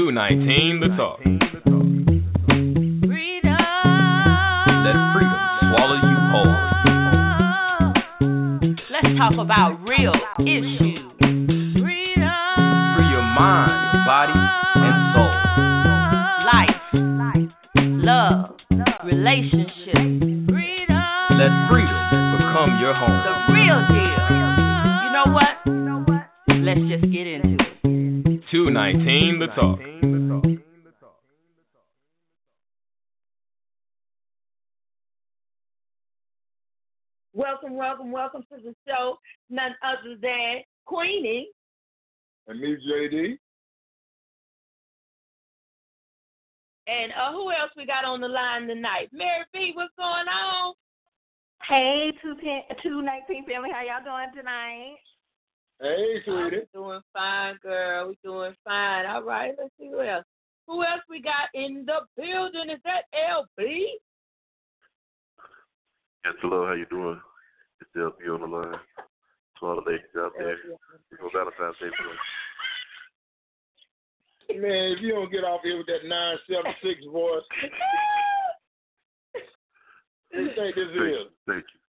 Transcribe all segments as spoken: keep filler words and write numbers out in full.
two nineteen The Talk. Freedom. Let freedom swallow you whole. Let's talk about real issues. Freedom. Free your mind, body, and soul. Life, love, relationships. Freedom. Let freedom become your home. The real deal. You know what? Let's just get into it. two nineteen The Talk. Welcome, welcome, welcome to the show. None other than Queenie. And me, J D. And uh, who else we got on the line tonight? Mary B, what's going on? Hey, two nineteen family, how y'all doing tonight? Hey, sweetie. I'm doing fine, girl. We're doing fine. All right, let's see who else. Who else we got in the building? Is that L B? Yes, hello, how you doing? It's L B on the line. To all the ladies out there. It's on Valentine's Day today. Man, if you don't get off here with that nine seven six voice, what do you think this Thank, is? thank you.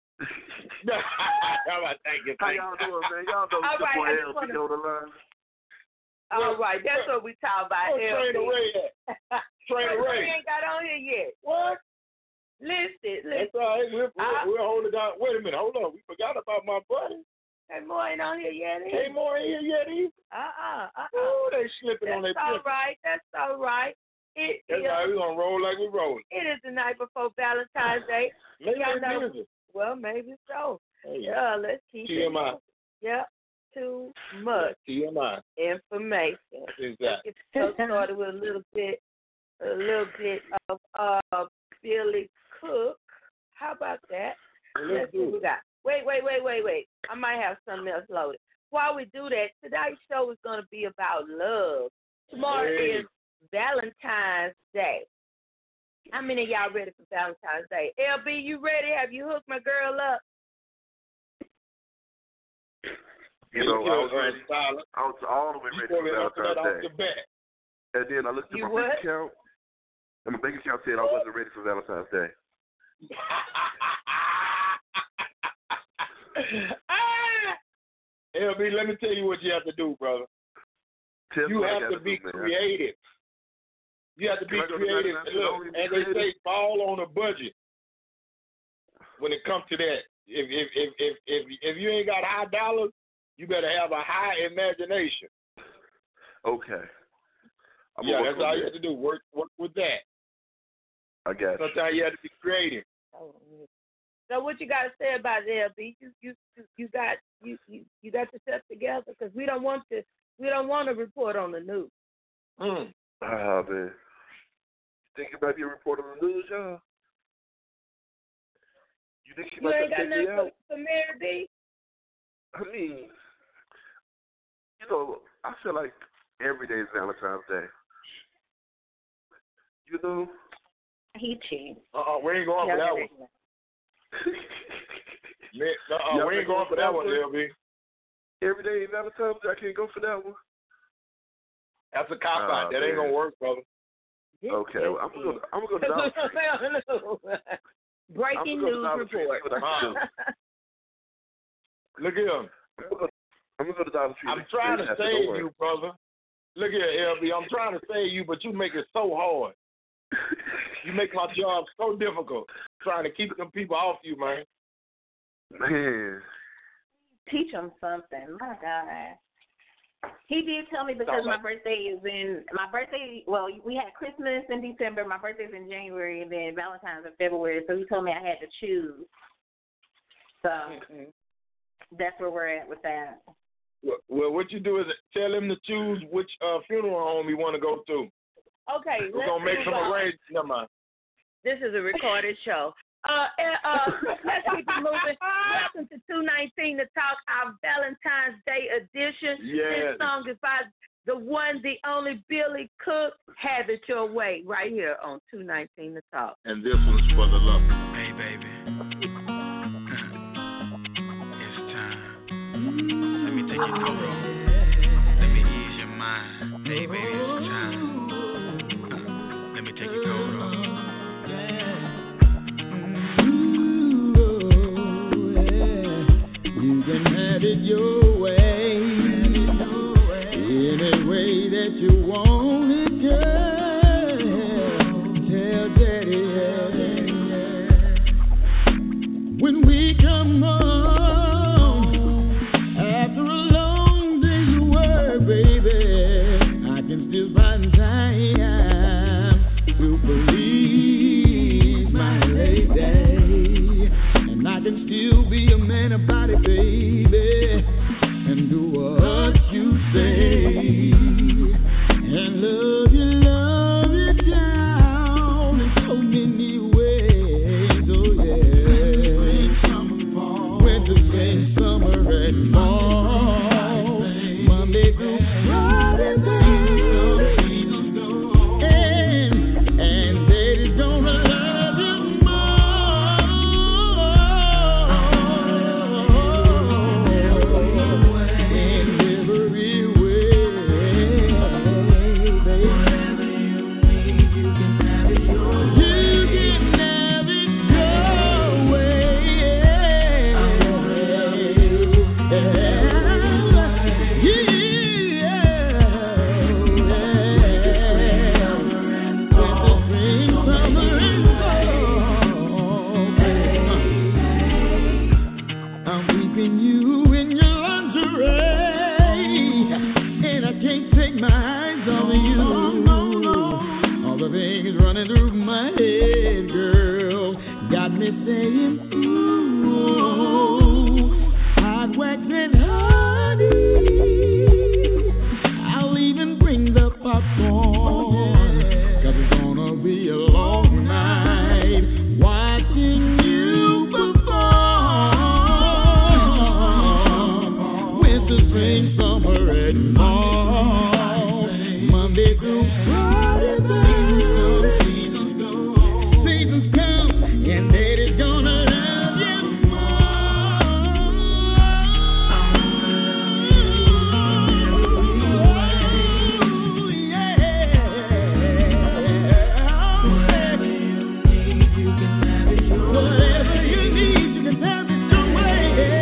How about thank you? How Thank y'all you. doing, man? Y'all know All it's right, your I boy just L B wanna- on the line. All right, that's what we talk about. Where's L B. Trainer Ray at? Trainer Ray Ray. ain't got on here yet. What? Listen, That's listen. all right. We're, we're, I- we're holding down. Wait a minute. Hold on. We forgot about my buddy. Hey, Moore ain't on here yet. Ain't more in here yet either. Uh-uh, uh-uh. Oh, they slipping on That's their all pussy. right. That's all right. It That's is, all right. We're going to roll like we're rolling. it is the night before Valentine's Day. Maybe Y'all it's know- music. Well, maybe so. Hey, Yeah, let's keep T M I. it. Yep. Too much T M I. information. Exactly. Let's get started with a little bit, a little bit of uh Billy Cook. How about that? Let's see what do we it. got. Wait, wait, wait, wait, wait. I might have something else loaded. While we do that, tonight's show is going to be about love. Tomorrow Hey. is Valentine's Day. How many of y'all ready for Valentine's Day? L B, you ready? Have you hooked my girl up? You know, I was ready. Silent. I was all the way You ready supposed for to answer that off Valentine's the Day. bat. And then I looked at You my what? bank account, and my bank account said I wasn't ready for Valentine's Day. L B, let me tell you what you have to do, brother. Tell me You what I have to gotta be do, man. creative. You have to be Can I go to creative. ninety-nine Look, only be as they say, creative? fall on a budget. When it comes to that, if if if if if, if you ain't got high dollars, you better have a high imagination. Okay. I'm yeah, gonna that's work all on you that. have to do. Work work with that. I got you. Sometimes you have to be creative. So what you got to say about it, L B? You you you got you you, you got yourself together because we don't want to we don't want to report on the news. Mm. Ah, man. Think about being reported on the news, y'all? You think she You might ain't got take me nothing for, out? for Mary B? I mean, you know, I feel like every day is Valentine's Day. You know? He cheating. Uh-uh, we ain't going for that one. Man, uh-uh, Yeah, we ain't going for that one, L B. Every day is Valentine's Day. I can't go for that one. That's a cop out. Oh, that ain't man. gonna work, brother. Okay, well, I'm gonna I'm gonna go to Dollar Tree. Breaking I'm gonna go to news Dollar Tree and report. see what I can do. Look at him. I'm gonna go, I'm gonna go to Dollar Tree. I'm and trying see to what I can save do. you, brother. Look here, L B. I'm trying to save you, but you make it so hard. You make my job so difficult trying to keep them people off you, man. Man, Teach him something. My God. He did tell me because my birthday is in my birthday. Well, we had Christmas in December. My birthday's in January, and then Valentine's in February. So he told me I had to choose. So Mm-hmm. that's where we're at with that. Well, well, what you do is tell him to choose which uh, funeral home he want to go to. Okay, We're let's gonna make move some on. arrangements. Never mind. This is a recorded show. Uh, uh, uh, let's keep it moving. Welcome to two nineteen to talk our Valentine's Day edition. Yes. This song is by the one, the only Billy Cook. Have it your way right here on two nineteen to talk. And this one's for the love. Hey, baby. It's time. Let me take you through. Let me ease your mind. Hey, baby, it's time. running through my head, girl. Got me saying, ooh, hot wax and honey. I'll even bring the popcorn, 'cause it's gonna be a long night watching you perform. Winter, spring, summer, and fall, Monday through Friday. Seasons come, and Daddy's gonna love you whatever you need, you can have it your way.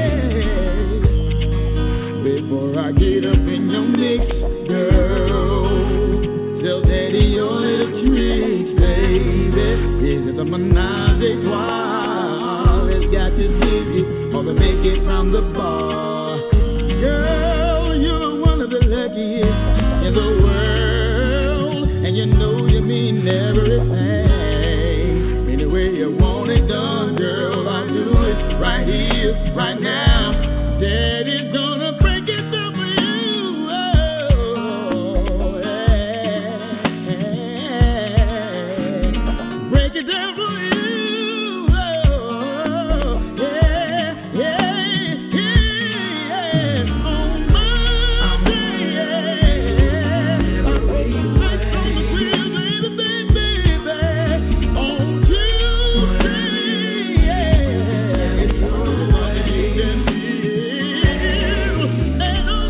Before I get up in your mix, girl, tell Daddy your little tricks, baby. Is it the menage a trois that's got you dizzy, or the make it from the bar? Girl, you're one of the luckiest in the world, and you know you mean everything. Any way you want it done, girl, I'll do it right here, right now. Daddy's gonna break it down for you. Oh, yeah. Break it down for you. Oh, yeah, yeah, yeah. On Monday, yeah. I'll put the sex on the grill, baby, baby, baby. On Tuesday, yeah. It's all what you can feel. And on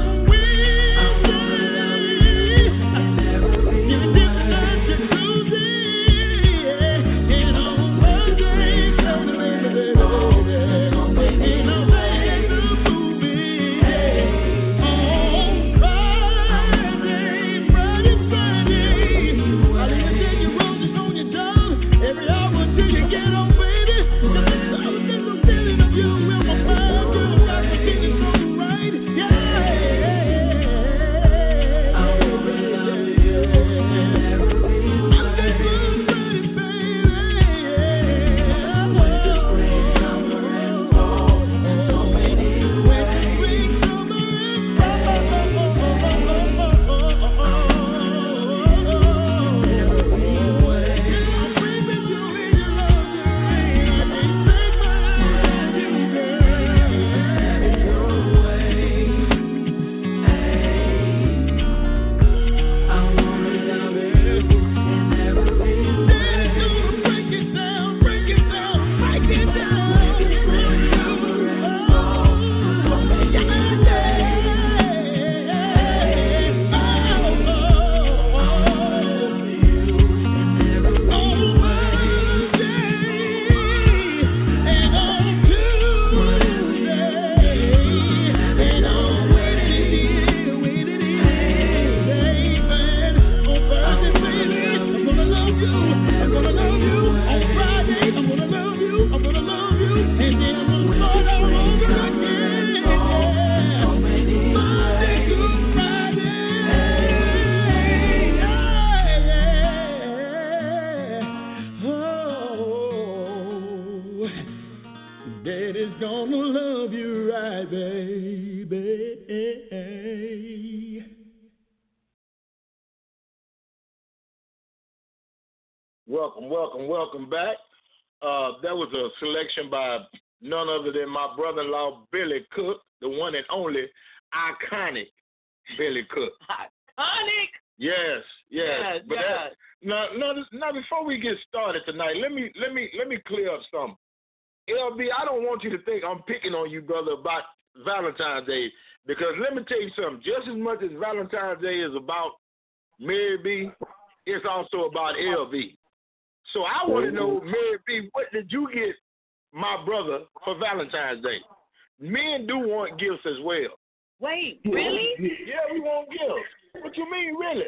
Wednesday, you dip it out your Tuesday, yeah. And on Thursday, come to me, baby, baby. And on Friday, the movie. On Friday, Friday, Friday, I'll even take you roses on your tongue every hour till you get on, baby. All the things I'm feeling of you will my mind, girl, got me thinking so right, yeah. I wanna love you every way. I think we're ready, baby. Winter, spring, summer, and fall, and so many ways. Spring, summer, and Daddy's gonna love you right, baby. Welcome, welcome, welcome back. Uh, that was a selection by none other than my brother-in-law, Billy Cook, the one and only iconic Billy Cook. Iconic. Yes, yes. Yes, but yes. that, now, now, now, before we get started tonight, let me let me let me clear up something. L B, I don't want you to think I'm picking on you, brother, about Valentine's Day, because let me tell you something. Just as much as Valentine's Day is about Mary B, it's also about L B. So I want to know, Mary B, what did you get my brother for Valentine's Day? Men do want gifts as well. Wait, really? Yeah, we want gifts. What you mean, really?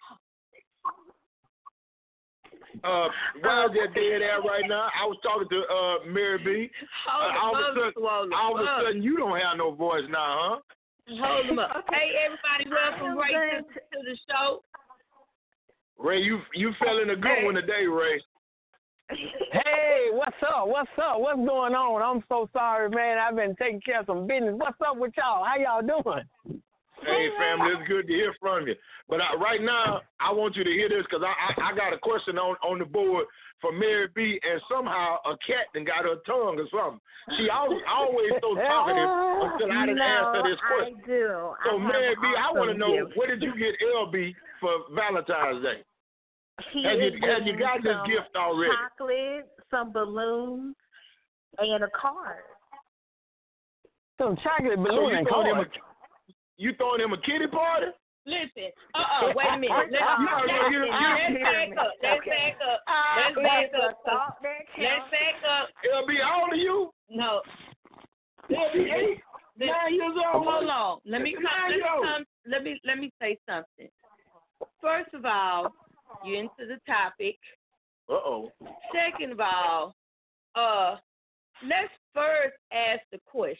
Uh, while they're dead air right now, I was talking to uh, Mary B. Uh, all, of a sudden, all of a sudden, you don't have no voice now, huh? Hold them up. Hey, everybody, welcome right to, to the show. Ray, you you fell in a good one today, Ray. Hey, what's up? What's up? What's going on? I'm so sorry, man. I've been taking care of some business. What's up with y'all? How y'all doing? Hey, family, it's good to hear from you. But I, right now, I want you to hear this because I, I I got a question on, on the board for Mary B. And somehow a cat done got her tongue or something. She always, always so talkative until I didn't no, answer this question. I do. So, I Mary B., I want to awesome know, gift. what did you get L B for Valentine's Day? He Have is you, have you getting got this some gift already? chocolate, some balloons, and a card. Some chocolate So balloon you and throwing, him cards. a, you throwing him a kitty party? Listen, uh-uh, wait a minute. Let's, You already let's, get a- let's back up. Let's back up. Let's back up. Thought that Let's counts. back up. L B, how old are you? No. L B, eight, Listen, nine years old. hold on. Let me come. Let me come. Let me let me say something. First of all, you're into the topic. Uh-oh. Second of all, uh, let's first ask the question: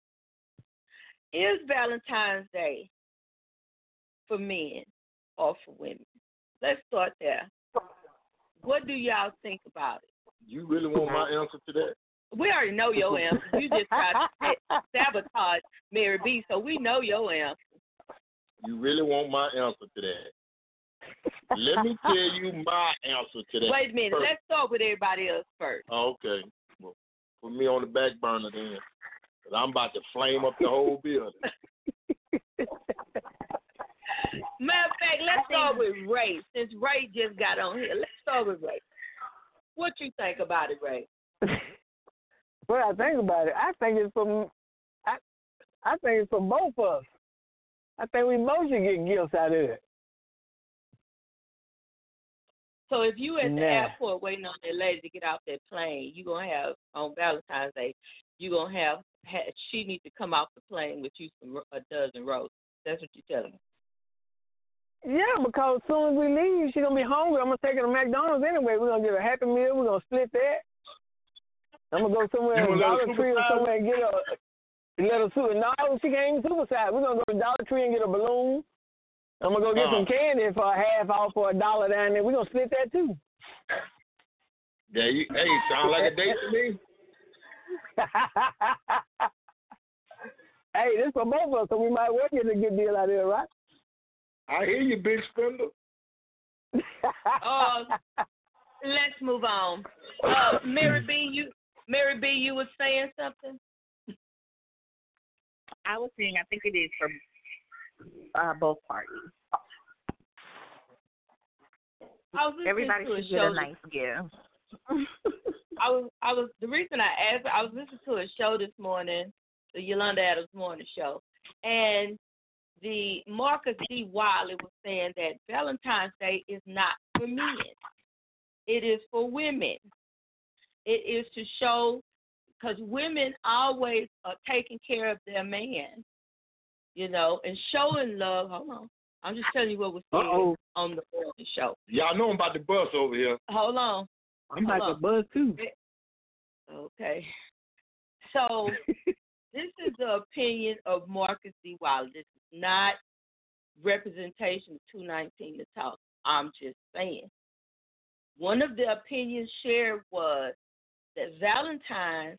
is Valentine's Day for men or for women? Let's start there. What do y'all think about it? You really want my answer to that? We already know your answer. You just tried to sabotage Mary B, so we know your answer. You really want my answer to that? Let me tell you my answer to that. Wait a minute. first. Let's start with everybody else first. Oh, okay. Well, put me on the back burner then. Cause I'm about to flame up the whole building. Matter of fact, let's start with Ray. Since Ray just got on here, let's start with Ray. What you think about it, Ray? What I think about it, I think it's for, I, I think it's for both of us. I think we both should get gifts out of it. So if you at the Nah. airport waiting on that lady to get off that plane, you gonna have on Valentine's Day, you gonna have, have she needs to come off the plane with you some a dozen roses. That's what you're telling me. Yeah, because as soon as we leave, she's going to be hungry. I'm going to take her to McDonald's anyway. We're going to get a Happy Meal. We're going to split that. I'm going to go somewhere You in gonna let her Dollar Tree or supersize? somewhere and get a, let her super. No, she can't even supersize. We're going to go to Dollar Tree and get a balloon. I'm going to go get Uh-huh. some candy for a half off for a dollar down there. We're going to split that too. There you, hey, sound like a date to me. Hey, this for both of us, so we might well get a good deal out of it, right? I hear you, big spender. Uh, let's move on. Uh, Mary B, you Mary B, you were saying something? I was saying I think it is for uh, both parties. I was listening Everybody to a should get show. a nice gift. I was I was the reason I asked. I was listening to a show this morning, the Yolanda Adams Morning Show, and the Marcus D. Wiley was saying that Valentine's Day is not for men. It is for women. It is to show, because women always are taking care of their man, you know, and showing love. Hold on. I'm just telling you what was said Uh-oh. on the morning show. Y'all know I'm about to bust over here. Hold on. I'm Hold about on. to buzz too. Okay. So this is the opinion of Marcus D. Wiley. This is not representation of two nineteen to talk. I'm just saying. One of the opinions shared was that Valentine's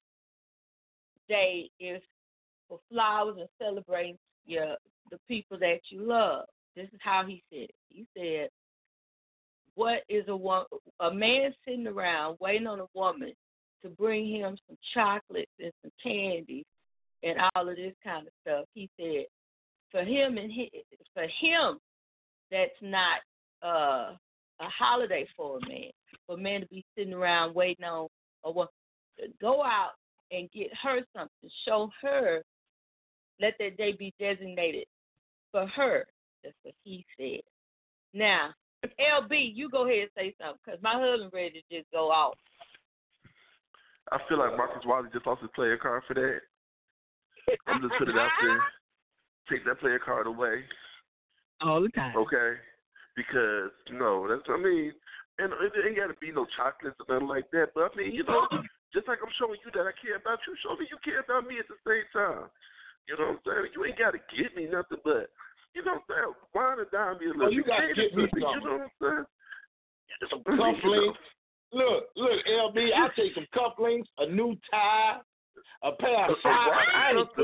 Day is for flowers and celebrating your the people that you love. This is how he said it. He said, what is a wo- a man sitting around waiting on a woman to bring him some chocolates and some candies and all of this kind of stuff? He said, for him and his, for him, that's not uh, a holiday for a man. For a man to be sitting around waiting on a woman, go out and get her something, show her, let that day be designated for her. That's what he said. Now, L B, you go ahead and say something, because my husband ready to just go off. I feel like Marcus Wiley just lost his player card for that. I'm just put it out there. Take that player card away, All the time. okay? Because no, that's I mean, and it ain't got to be no chocolates or nothing like that. But I mean, you know, just like I'm showing you that I care about you, show me you care about me at the same time. You know what I'm saying? You ain't got to get me nothing, but you know what I'm saying? Wine and dime me a little. Oh, you gotta Hey, get me you something. know what I'm saying? some cufflinks. Look, look, L B, I take some cufflinks, a new tie, a pair of socks.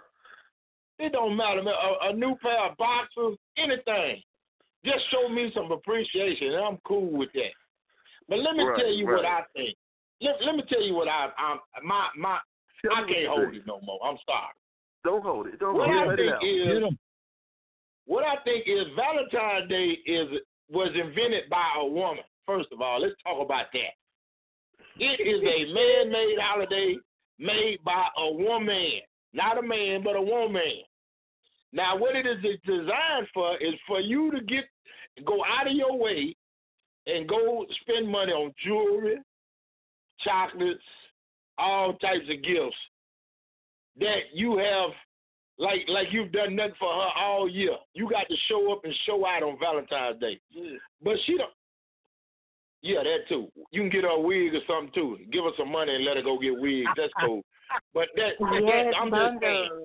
It don't matter, man. A, a new pair of boxers, anything. Just show me some appreciation, and I'm cool with that. But let me right, tell you right. what I think. Let, let me tell you what I I'm my my Tell I me can't what you hold think. it no more. I'm sorry. Don't hold it. Don't What hold it. I Let it think out. is what I think is Valentine's Day is was invented by a woman. First of all, let's talk about that. It is a man-made holiday made by a woman, not a man, but a woman. Now, what it is designed for is for you to get go out of your way and go spend money on jewelry, chocolates, all types of gifts that you have, like like you've done nothing for her all year. You got to show up and show out on Valentine's Day. Yeah. But she don't. Yeah, that too. You can get her a wig or something too. Give her some money and let her go get wigs. That's cool. But that, that I'm just saying.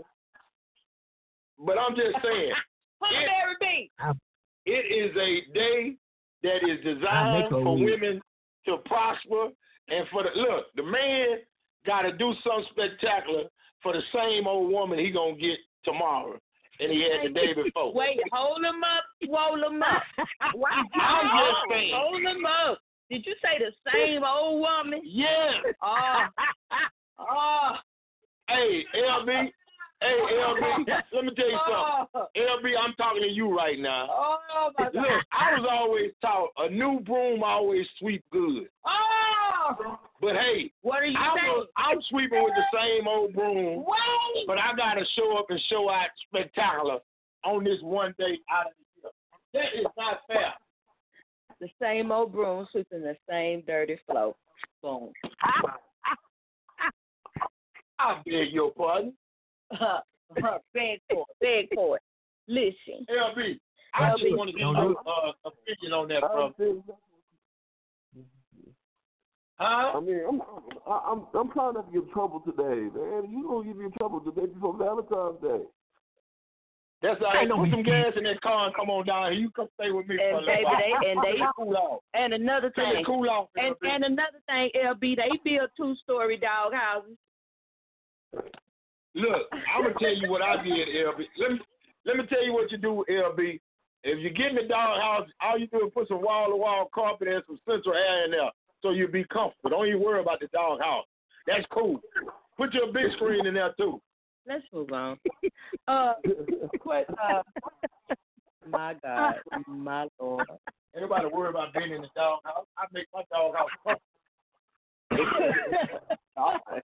But I'm just saying. Huckleberry B. It is a day that is designed for women to prosper and for the look. The man got to do something spectacular for the same old woman he gonna get tomorrow, and he had the day before. Wait, hold him up, swole him up. I'm just saying. Hold him up. Did you say the same old woman? Yeah. Oh. Oh. Hey, L B. Hey, L B. Let me tell you something. Oh. L B, I'm talking to you right now. Oh, my God. Look, I was always taught a new broom always sweep good. Oh. But hey, What are you I'm, saying? a, I'm sweeping with the same old broom. Wait. But I gotta show up and show out spectacular on this one day out of the year. That is not fair. The same old broom sweeping the same dirty floor. Boom. I beg your pardon. Uh, uh, beg for it. Beg for it. Listen. L B, I L B. just want to get your uh, opinion on that, brother. Huh? I mean, I'm I'm I'm trying not to get in trouble today, man. You don't get me in trouble today before Valentine's Day. That's all right. Put some gas in that car and come on down here. You come stay with me for a And little baby, while. they and they cool off. and another Tell me thing. cool off. And L B. and another thing, L B, they build two story dog houses. Look, I'm gonna tell you what I did, L B. Let me let me tell you what you do, L B. If you get in the dog house, all you do is put some wall to wall carpet and some central air in there, so you'll be comfortable. Don't even worry about the dog house. That's cool. Put your big screen in there too. Let's move on. Uh, what? Uh, my God, my Lord. Anybody worry about being in the dog house? I make my dog house comfortable.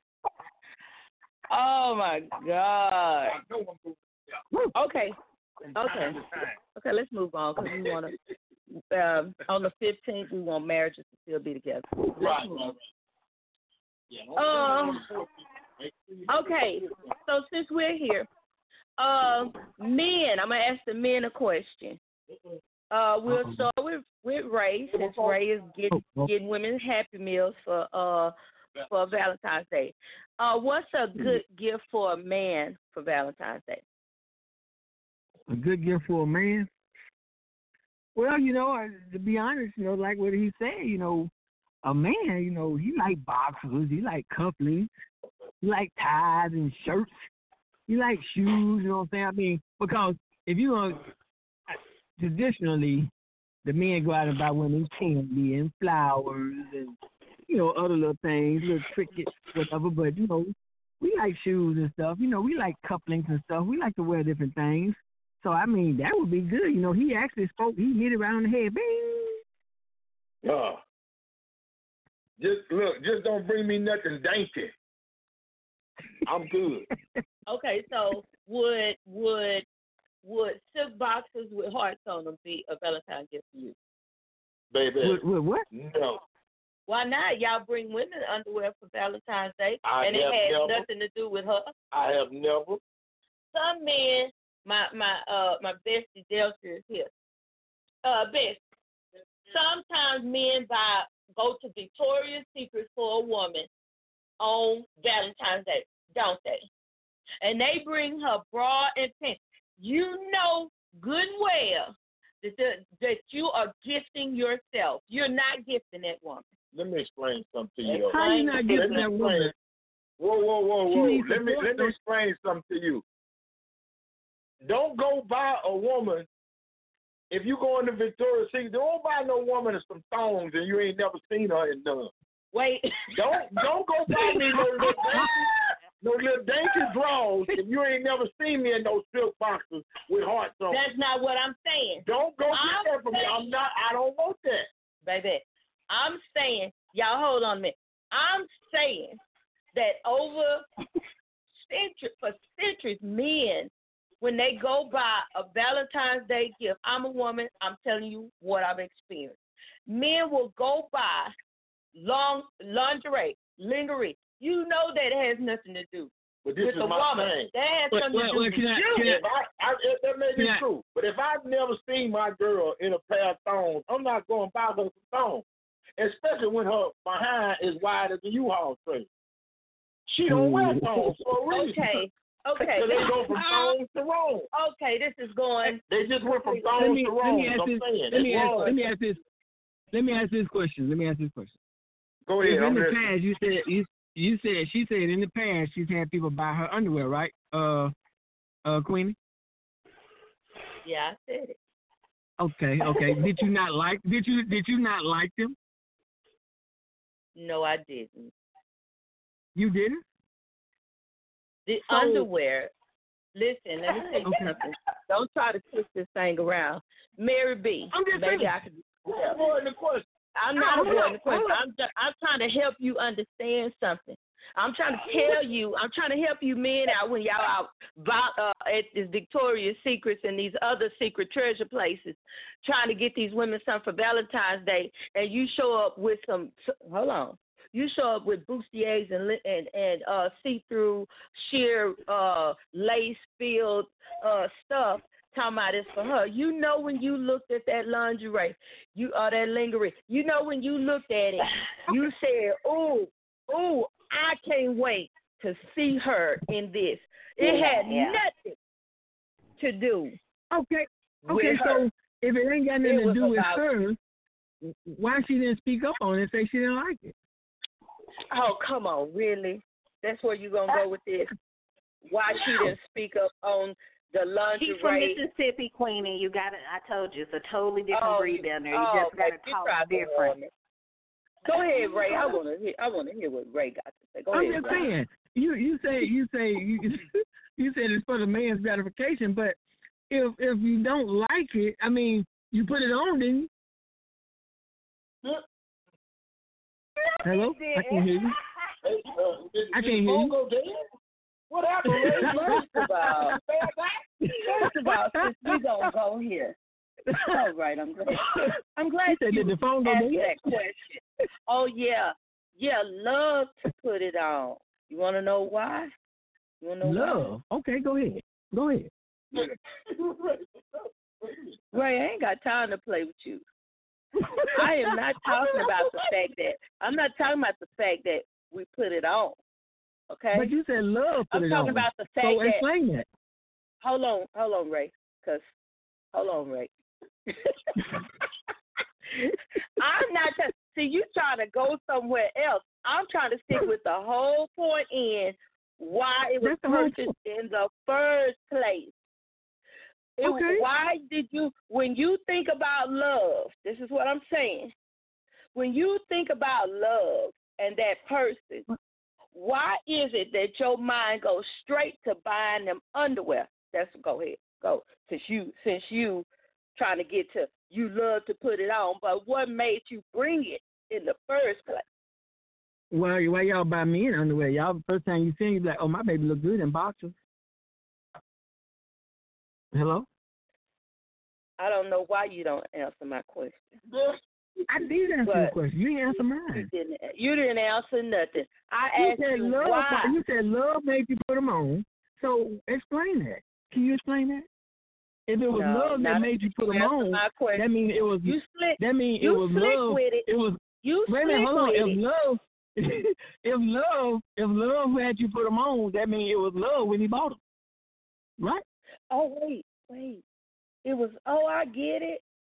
Oh my God. I know I'm moving. Yeah. Okay. Okay. Okay. Let's move on because we want to. Um, on the fifteenth, we want marriages to still be together. Let's Right. move on. Yeah. Uh, okay. So since we're here, uh, men, I'm gonna ask the men a question. Uh, we'll start with with Ray, since Ray is getting getting women Happy Meals for uh for Valentine's Day. Uh, what's a good gift for a man for Valentine's Day? A good gift for a man? Well, you know, I- to be honest, you know, like what he said, you know, a man, you know, he like boxers, he like cufflinks, he like ties and shirts, he like shoes, you know what I'm saying? I mean, because if you want, traditionally, the men go out and buy women candy and flowers and, you know, other little things, little trinkets, whatever, but, you know, we like shoes and stuff. You know, we like cufflinks and stuff. We like to wear different things. So, I mean, that would be good. You know, he actually spoke. He hit it right on the head. Bing! Uh, just look, just don't bring me nothing dainty. I'm good. Okay, so would would would silk boxes with hearts on them be a Valentine's gift for you? Baby. What? What? what? No. Why not? Y'all bring women underwear for Valentine's Day, I and it have has never. nothing to do with her. I have never. Some men, my my uh my bestie Delcia is here. Uh, best. Sometimes men buy go to Victoria's Secret for a woman on Valentine's Day, don't they? And they bring her bra and pants. You know good and well that the, that you are gifting yourself. You're not gifting that woman. Let me explain something to you. How you not Let giving me that explain. woman? Whoa, whoa, whoa, She whoa. needs Let me support, let me though. explain something to you. Don't go buy a woman. If you go into Victoria's Secret, don't buy no woman with some thongs and you ain't never seen her in none. Wait. Don't don't go buy me no little dainty, no little dainty drawers if you ain't never seen me in those silk boxes with hearts on. That's not what I'm saying. Don't go I'm get that from me. I'm not. I don't want that. Baby, I'm saying, y'all hold on a minute. I'm saying that over centuries, for centuries, men, when they go buy a Valentine's Day gift, I'm a woman, I'm telling you what I've experienced. Men will go buy long lingerie, lingerie. You know that has nothing to do But this with is the my woman. thing. That has Wait, something wait, to do wait, with can I- you. can I- If I, I, if that may be Yeah. true, but if I've never seen my girl in a pair of thongs, I'm not going to buy her some thongs, especially when her behind is wide as a U-Haul trailer. She don't wear thongs for a reason. Okay, okay. So they go from thongs to wrong. Okay, this is going. They just went from Let thongs me to let wrong. me ask I'm this. saying Let me it's ask. wrong. Let me ask this. Let me ask this question. Let me ask this question. Go If ahead. in I'm the listening. past you said you you said she said in the past she's had people buy her underwear, right? Uh, uh, Queenie. Yeah, I said it. Okay, okay. Did you not like? Did you did you not like them? No, I didn't. You didn't. The So- underwear. Listen, let me tell you Okay. something. Don't try to twist this thing around. Mary B. I'm just maybe saying. I could. Who's avoiding the question? I'm not Hold avoiding on, the question. hold on. I'm just, I'm trying to help you understand something. I'm trying to tell you. I'm trying to help you men out when y'all out about, uh, at this Victoria's Secrets and these other secret treasure places, trying to get these women something for Valentine's Day, and you show up with some. Hold on. You show up with bustiers and li- and and uh, see-through sheer uh, lace-filled uh, stuff. Talking about it's for her. You know when you looked at that lingerie, you or that lingerie. You know when you looked at it, you said, "Ooh, ooh, I can't wait to see her in this." It Yeah, had yeah. nothing to do. Okay. With Okay. her. So if it ain't got nothing It to was do with about- her, why she didn't speak up on it and say she didn't like it? Oh, come on, really? That's where you gonna go with this? Why she didn't speak up on the She's from lingerie? Mississippi, Queenie. You got to I told you, it's a totally different Oh, breed down there. You oh, just got to baby, you talk tried to different. warn me. Go ahead, Ray. I wanna hear. I wanna hear what Ray got to say. Go I'm ahead, just Ray. saying. You you say you say you you said it's for the man's gratification, but if if you don't like it, I mean, you put it on, didn't you? Hello, I can hear you. Hey, uh, did- I did can't the hear phone you. go dead? What happened, Ray? First of all, first of all, since we gonna go here. All right, I'm glad. I'm glad He said, you did the phone go asked dead? that question. Oh yeah, yeah, love to put it on. You want to know why? You want to know Love. Okay, go ahead. Go ahead. why? Ray, I ain't got time to play with you. I am not talking about the fact that I'm not talking about the fact that we put it on. Okay, But you said love put I'm it talking on. about the fact So that. explain that. Hold on, hold on, Ray. Cause hold on, Ray. I'm not. T- See, you trying to go somewhere else. I'm trying to stick with the whole point in why it was That's the whole purchased in the first place. It, Okay. Why did you, when you think about love, this is what I'm saying. When you think about love and that person, why is it that your mind goes straight to buying them underwear? That's go ahead, go. Since you, since you trying to get to, you love to put it on, but what made you bring it in the first place? Why why y'all buy me in underwear? Y'all first time you seen you like, oh, my baby look good in boxers. Hello? I don't know why you don't answer my question. I did answer But- your question. You didn't answer You mine. didn't. You didn't answer nothing. I You asked said you love. why. You said love made you put them on. So explain that. Can you explain that? If it was No, love that not made you put them answer on, my question. that means it was. You slick. That means it You was slick love. with it. It was. You Wait a slick minute, hold on. with If it. love, if love, if love had you put them on, that means it was love when he bought them, right? Oh wait, wait. It was. Oh, I get it.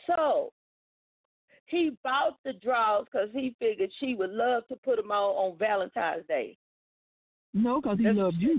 So he bought the drawers because he figured she would love to put them on on Valentine's Day. No, because he That's- loved you.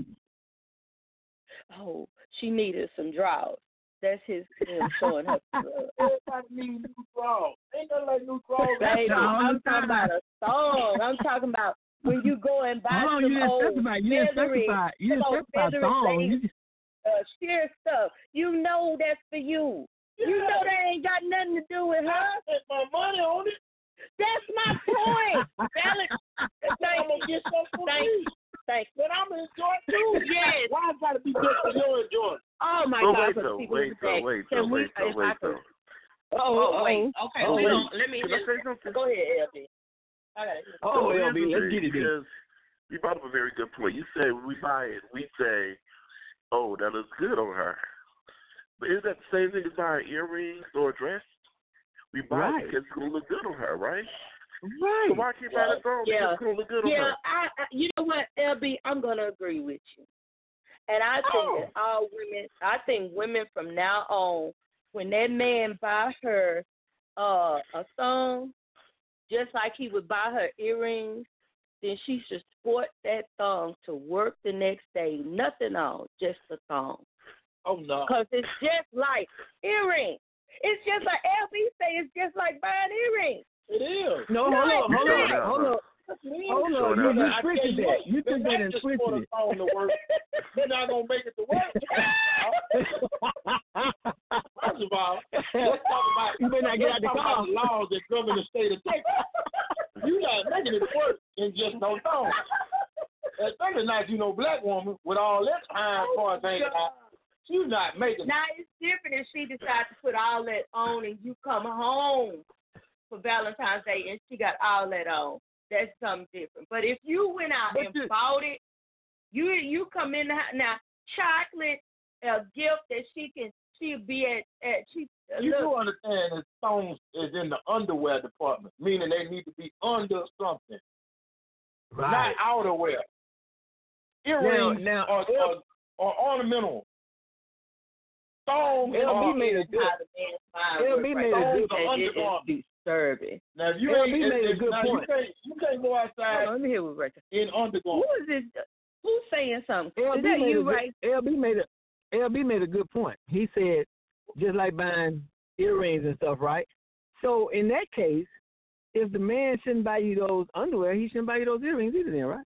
Oh, she needed some drawers. That's his him showing her love. Everybody needs new drawers. Ain't nothing like new drawers. Baby, all the I'm talking about a song. I'm talking about when you go and buy Hold on, some you didn't old specify. You didn't feathery, specify. You didn't some old specify feathery song. things, You just, uh, sheer stuff. You know that's for you. You know that ain't got nothing to do with her. I spent my money on it. That's my point. Valid. I'm Thank gonna get some for Thank me. Thank But I'm gonna enjoy it too. Yes. Why it gotta be just for your enjoyment? Oh my But God! wait for the though, people wait who though, say, wait can though, we, wait though, if I wait could- though. Oh, wait. Okay, Oh, hold wait. on. Let me Can I just say something? go ahead, L B. I got it. oh, So L here's B, the let's thing, get it then. because you brought up a very good point. You said when we buy it, we say, "Oh, that looks good on her." But is that the same thing as buying earrings or a dress? We buy Right. it because it's gonna look good on her, right? Right. So why can't buy the song because Yeah. it's gonna look good on Yeah, her? I, I, you know what, L B, I'm gonna agree with you. And I think Oh. that all women, I think women from now on, when that man buy her uh, a thong, just like he would buy her earrings, then she should sport that thong to work the next day. Nothing on, just a thong. Oh no. Because it's just like earrings. It's just like L B say, it's just like buying earrings. It is. No, hold No, on, hold it's on, not. hold on. Hold Showing on, you, out. you I tell twisted you that. what, You took that and just twisted for the it. song to work. You're not gonna make it to work. First of all, let's talk about You better not get out let's the talk car. about the laws that govern the state of Texas. You're not making it work in just no song. Especially not you know black woman with all that fine parts hanging out. You're not making it. Now it's different if she decides to put all that on and you come home for Valentine's Day and she got all that on. That's something different. But if you went out But and you- bought it, you you come in the house now chocolate, a gift that she can she'll be at at she uh, You look, do understand that songs is in the underwear department, meaning they need to be under something, not outerwear. Earrings now, are, are, are ornamental. Songs L B are, made a good. how the man's mind L works B right made a now. good Songs are It- it- undergarments. it's disturbing. Now, if you L ain't, B if- made a if- good now, point. You can't, you can't go Hold outside on, let me hear what Rick. in Who undergarments. is this? Who's saying something? L Is B that made you, a good, right? L B made a L B made a good point. He said, just like buying earrings and stuff, right? So in that case, if the man shouldn't buy you those underwear, he shouldn't buy you those earrings either, then, right?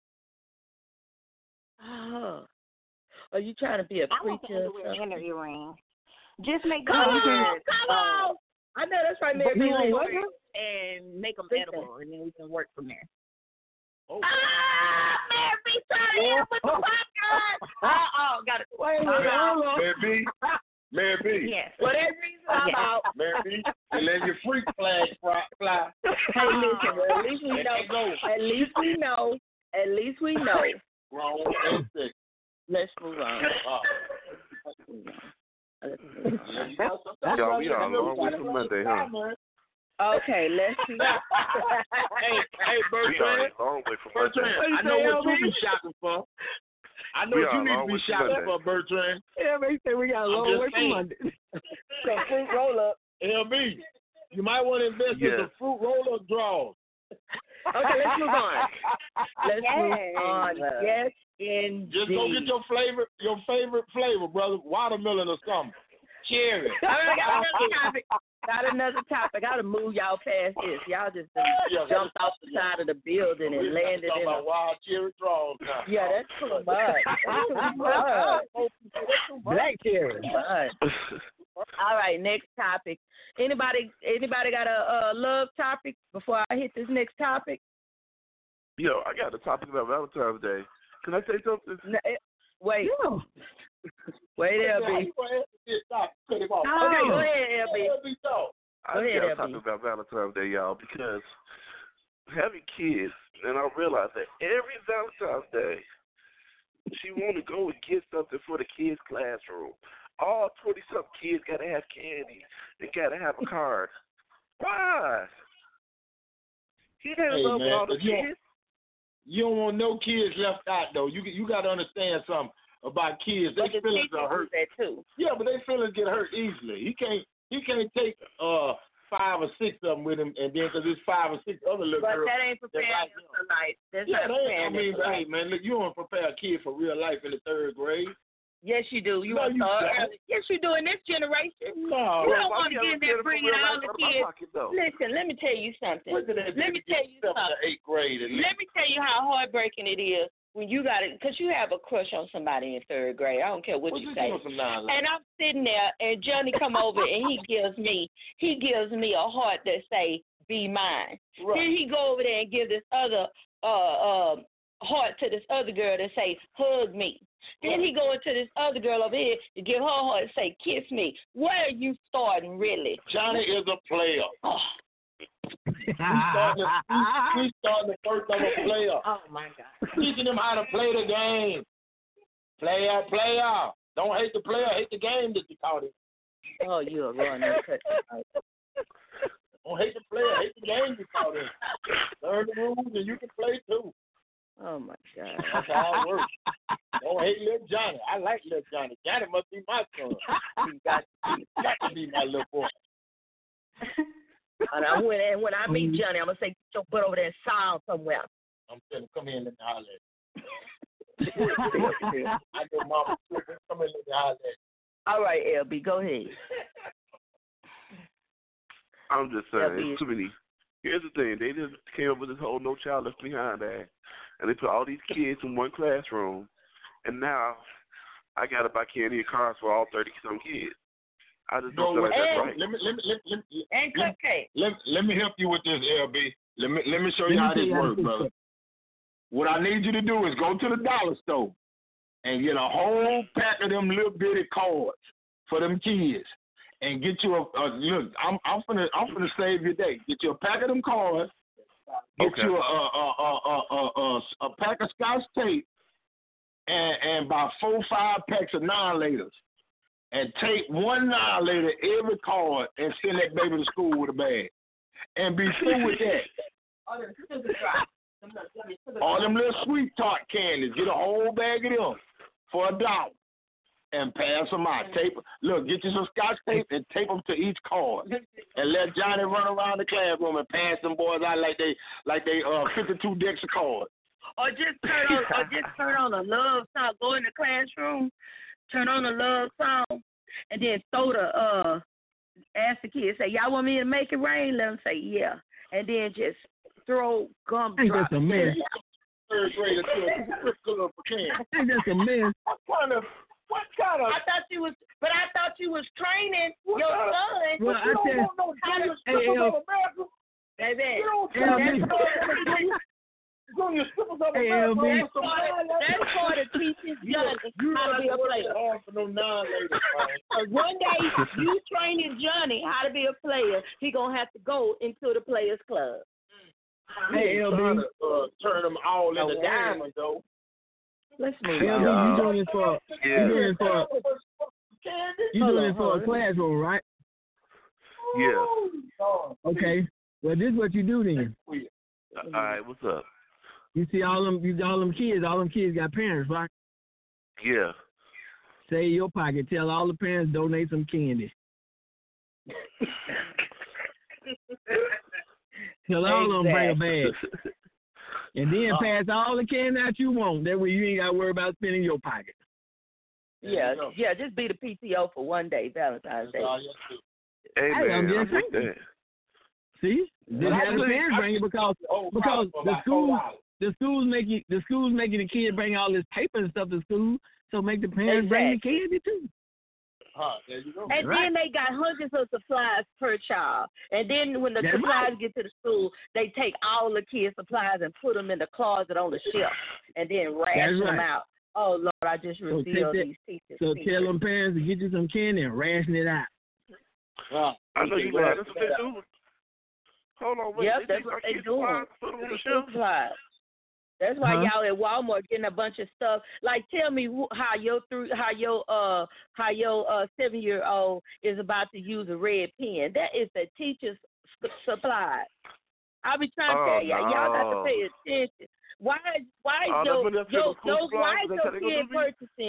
Oh. Are you trying to be a I want the preacher or underwear something? and the earrings. Just make Come them on, weird, come uh, on. I know that's right, But Mary. you Mary, want what Mary. now? and make them Listen. edible, and then we can work from there. Oh. Ah, Mary, trying to help with the popcorn. Uh-oh, got it. Wait a minute, hold on. Mary B, Mary B, Yes. Whatever reason I'm Yes. out. Mary B, and let your freak flag fly. fly. Hey, listen, well, at least we Let know. it go. At least we know. At least we know. Wrong and sick. Let's move on. Uh, Let's move on. Let's move on. Y'all, we are a long way from Monday, huh? Okay, let's see. Hey, hey, We are Bertrand. a long way from Bertrand, Monday. I know what you be shopping for. I know We what are you need to long be way from shopping Monday. for, Bertrand. Yeah, they say we got a I'm long just way from saying. Monday. Some fruit roll up. L B, you might want to invest in Yes. some fruit roll-up draws. Okay, let's move on. Let's move on. Yes, indeed. Just go get your flavor, your favorite flavor, brother. Watermelon or something. Cherry. All right, got another topic. Got another topic. I gotta move y'all past this. Y'all just done Yeah. jumped off the side of the building We're and landed talking in a. about wild cherry draws now. Yeah, that's too much. That's too much. Black cherry. Too much. All right, next topic. Anybody? Anybody got a, a love topic before I hit this next topic? Yo, I got a topic about Valentine's Day. Can I say something? No, eh, wait, Yeah. wait, L How B. you gonna answer this topic? Cut him off. No. Okay, go ahead, L B. L B talk. I Go just ahead, got to L B. talk about Valentine's Day, y'all, because having kids, and I realize that every Valentine's Day, she want to go and get something for the kids' classroom. All twenty-something kids got to have candy. They got to have a card. Why? He had Hey, love man, all the if you don't- kids. You don't want no kids left out though. You you got to understand something about kids. Their But the feelings teacher are do hurt. that too. Yeah, but their feelings get hurt easily. He can't he can't take uh five or six of them with him, and then because there's five or six other little But girls. that ain't preparing like them for life. That's yeah, not that ain't, I preparing mean, them for hey life. man, look, you don't prepare a kid for real life in the third grade. Yes, you do. You No, want to you start don't. early. Yes, you do. In this generation, No. you Well, don't why want to you get in gotta there get it bringing from real all life the out of my kids. pocket, though? Listen, let me tell you something. What's it that Let me tell you seventh something. to eighth grade at least? Let me tell you how heartbreaking it is when you got it, because you have a crush on somebody in third grade. I don't care what What's you this say. doing some nonsense? And I'm sitting there, and Johnny come over, and he gives me, he gives me a heart that say, "Be mine." Right. Then he go over there and give this other uh uh heart to this other girl that say, "Hug me." Then he go into this other girl over here to give her heart and say, "Kiss me." Where are you starting, really? Johnny is a player. Oh, We starting, to, we starting the first of a player. Oh my God. Teaching them how to play the game. Player, player. Don't hate the player, hate the game that you caught it. oh, you are running. Don't hate the player, hate the game you caught it. Learn the rules and you can play too. Oh my God. That's how it works. Don't hate little Johnny. I like little Johnny. Johnny must be my son. He got, he got to be my little boy. And I, when, and when I meet Johnny, I'm gonna say, "Get your butt over there and sound somewhere." I'm telling him, come here and let me holler at you. I know mama, come here and let me holler at you. All right, L B, go ahead. I'm just Yeah, saying, be- it's too many. Here's the thing: they just came up with this whole No Child Left Behind act, and they put all these kids in one classroom, and now I got to buy candy and cars for all thirty some kids. I just don't No, feel like that's and right. let me let me let me, let me, And cupcake. let, let me help you with this, L B. Let me let me show Let you me how tell this you how to works, fix brother. it. What I need you to do is go to the dollar store and get a whole pack of them little bitty cards for them kids, and get you a, a look. I'm I'm finna I'm finna save your day. Get you a pack of them cards. Get Okay. you a a a a a, a, a pack of Scotch tape, and and about four five packs of non-laters. And take one annihilator every card and send that baby to school with a bag. And be through with that. All them little sweet tart candies, get a whole bag of them for a dollar and pass them out. Tape, look, get you some Scotch tape and tape them to each card. And let Johnny run around the classroom and pass them boys out like they like they uh fifty-two decks of cards. Or just turn on, or just turn on a love song. Go in the classroom, turn on a love song, and then throw the uh, ask the kids, say, "Y'all want me to make it rain?" Let them say, "Yeah," and then just throw I think gumdrops. that's a mess. Third grade until a club can. I think that's a mess. What kind of what kind of I thought you was, but I thought you was training What your kind of- son. Well, I you don't tell want no junior Hey, strippers L- of America. Baby, You don't L tell B. me junior strippers of Hey, America. L B. want some That's part of- non-laters. that's part of teaching You Johnny you how to not be a working player. hard for no non-laters, man. Because one day you training Johnny how to be a player, he gonna have to go into the players club. Hey, L Trying B. to uh, turn them all into Oh, diamonds, though. Let's move L B, on. you doing this for Yeah. you doing this for you Hold doing on, this for hold a on. classroom, right? Yeah. Okay. Well, this is what you do then. All right, what's up? You see all them, you all them kids, all them kids got parents, right? Yeah. Save your pocket. Tell all the parents donate some candy. Tell all of them bring a bag, and then pass all the candy out you want. That way you ain't got to worry about spending your pocket. Yeah, yeah, just be the P T O for one day, Valentine's Day. Hey, Hey, I'm man, just I'm with saying. that. See, just Well, I have the believe- parents I bring it because Oh, because for the about school four dollars. the schools making the schools making the kids bring all this paper and stuff to school. So make the parents bring the Exactly. candy too. Huh, there you go. And Right. then they got hundreds of supplies per child. And then when the That's supplies right. get to the school, they take all the kids' supplies and put them in the closet on the shelf and then ration That's them right. out. Oh, Lord, I just So take revealed that- these teachers. So secrets. tell them parents to get you some candy and ration it out. Huh. I know you Well, lying. That's what they do. Hold on, wait. Yep, they that's take what our they kids' doing. supplies, put them on the School shelf. supplies. That's why Huh? y'all at Walmart getting a bunch of stuff. Like, tell me wh- how your three, how your uh, how your uh seven year old is about to use a red pen. That is the teacher's s- supply. I be trying to Oh, tell y'all, y'all got to no. pay attention. Why, why Oh, your that's what they your, say with school your supplies, why that's your how they gonna kid do me? purchasing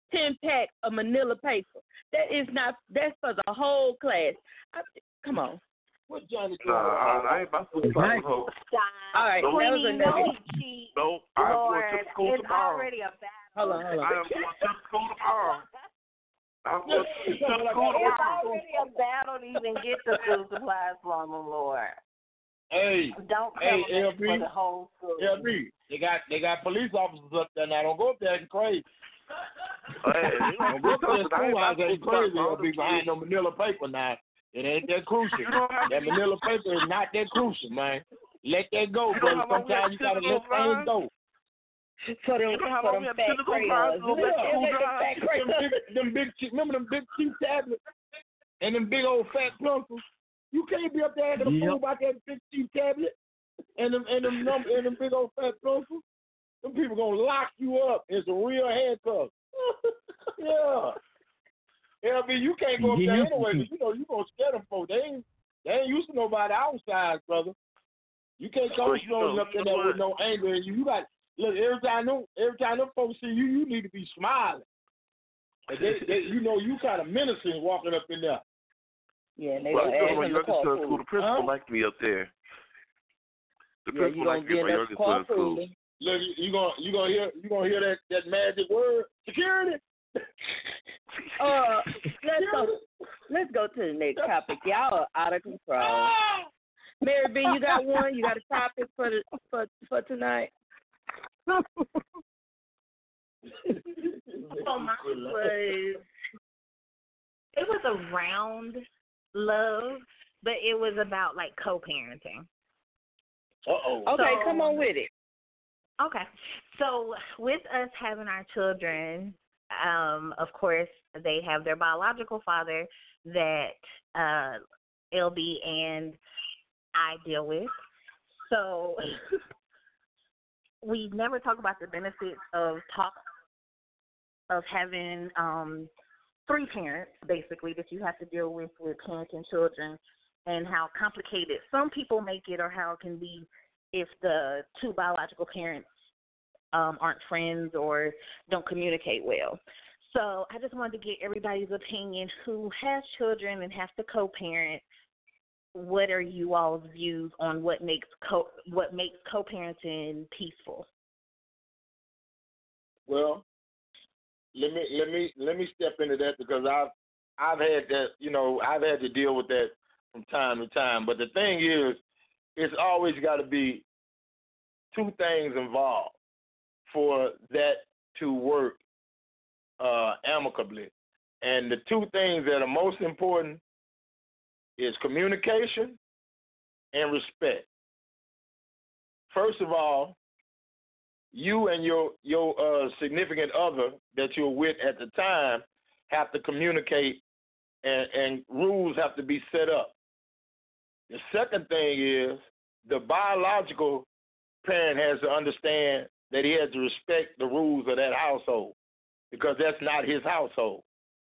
ten pack of Manila paper. That is not. That's for the whole class. I, come on. What Johnny Nah, I, I ain't about to put Right. hope. Stop. All right, that was Queenie, another. don't cheat. No, I'm Lord, going to the school it's tomorrow. already a battle. Hold on, hold I on. am going to the school tomorrow. I'm going to the school It's tomorrow. already a battle to even get the school supplies from them, Lord. Hey, Don't tell Hey, them L it's B. for the whole school. L B, they got they got police officers up there now. Don't go up there acting crazy. Hey, you know, Don't go up there I ain't schoolhouse about to acting put crazy. all Or the be behind kids. no Manila paper now. It ain't that crucial. That Manila paper is not that crucial, man. Let that go, You know brother. how long we Sometimes have you to gotta go let things blind? go. For them, You know how for long we them have fat to go blind? crayons. So let the school Them drive. fat Them crayons. big, them big, cheap- remember them big cheap tablets and them big old fat pencils. You can't be up there acting a Yep. fool about that big cheap tablet and them and them number and them big old fat pencils. Them people gonna lock you up. It's a real handcuff. Yeah. L B, you can't go up Yeah, there you- anyway, 'cause you know you gonna scare them folks. They ain't they ain't used to nobody outside, brother. You can't come Well, you strolling know- up in you there know with no anger in you. You got look every time them every time them folks see you, you need to be smiling. And they, they you know you kind of menacing walking up in there. Yeah, and they Well, gonna you know, ask my him to youngest call son's school, food. the principal Huh? liked me up there. The Yeah, you principal gonna liked me be at in my that youngest car son's school. fooling. Look, you, you gonna you gonna hear you gonna hear that, that magic word security. Uh, let's go. Let's go to the next topic. Y'all are out of control. Mary B, you got one? You got a topic for the for for tonight? So mine was, it was around love, but it was about like co-parenting. Uh oh. Okay, So- come on with it. Okay. So with us having our children, um, of course, they have their biological father that uh, L B and I deal with. So we never talk about the benefits of talk of having um, three parents, basically, that you have to deal with with parenting children, and how complicated some people make it, or how it can be if the two biological parents um, aren't friends or don't communicate well. So I just wanted to get everybody's opinion who has children and has to co-parent. What are you all's views on what makes co what makes co-parenting peaceful? Well, let me let me let me step into that because I've I've had that you know I've had to deal with that from time to time. But the thing is, it's always got to be two things involved for that to work uh, amicably. And the two things that are most important is communication and respect. First of all, you and your your uh, significant other that you're with at the time have to communicate, and, and rules have to be set up. The second thing is the biological parent has to understand that he has to respect the rules of that household because that's not his household.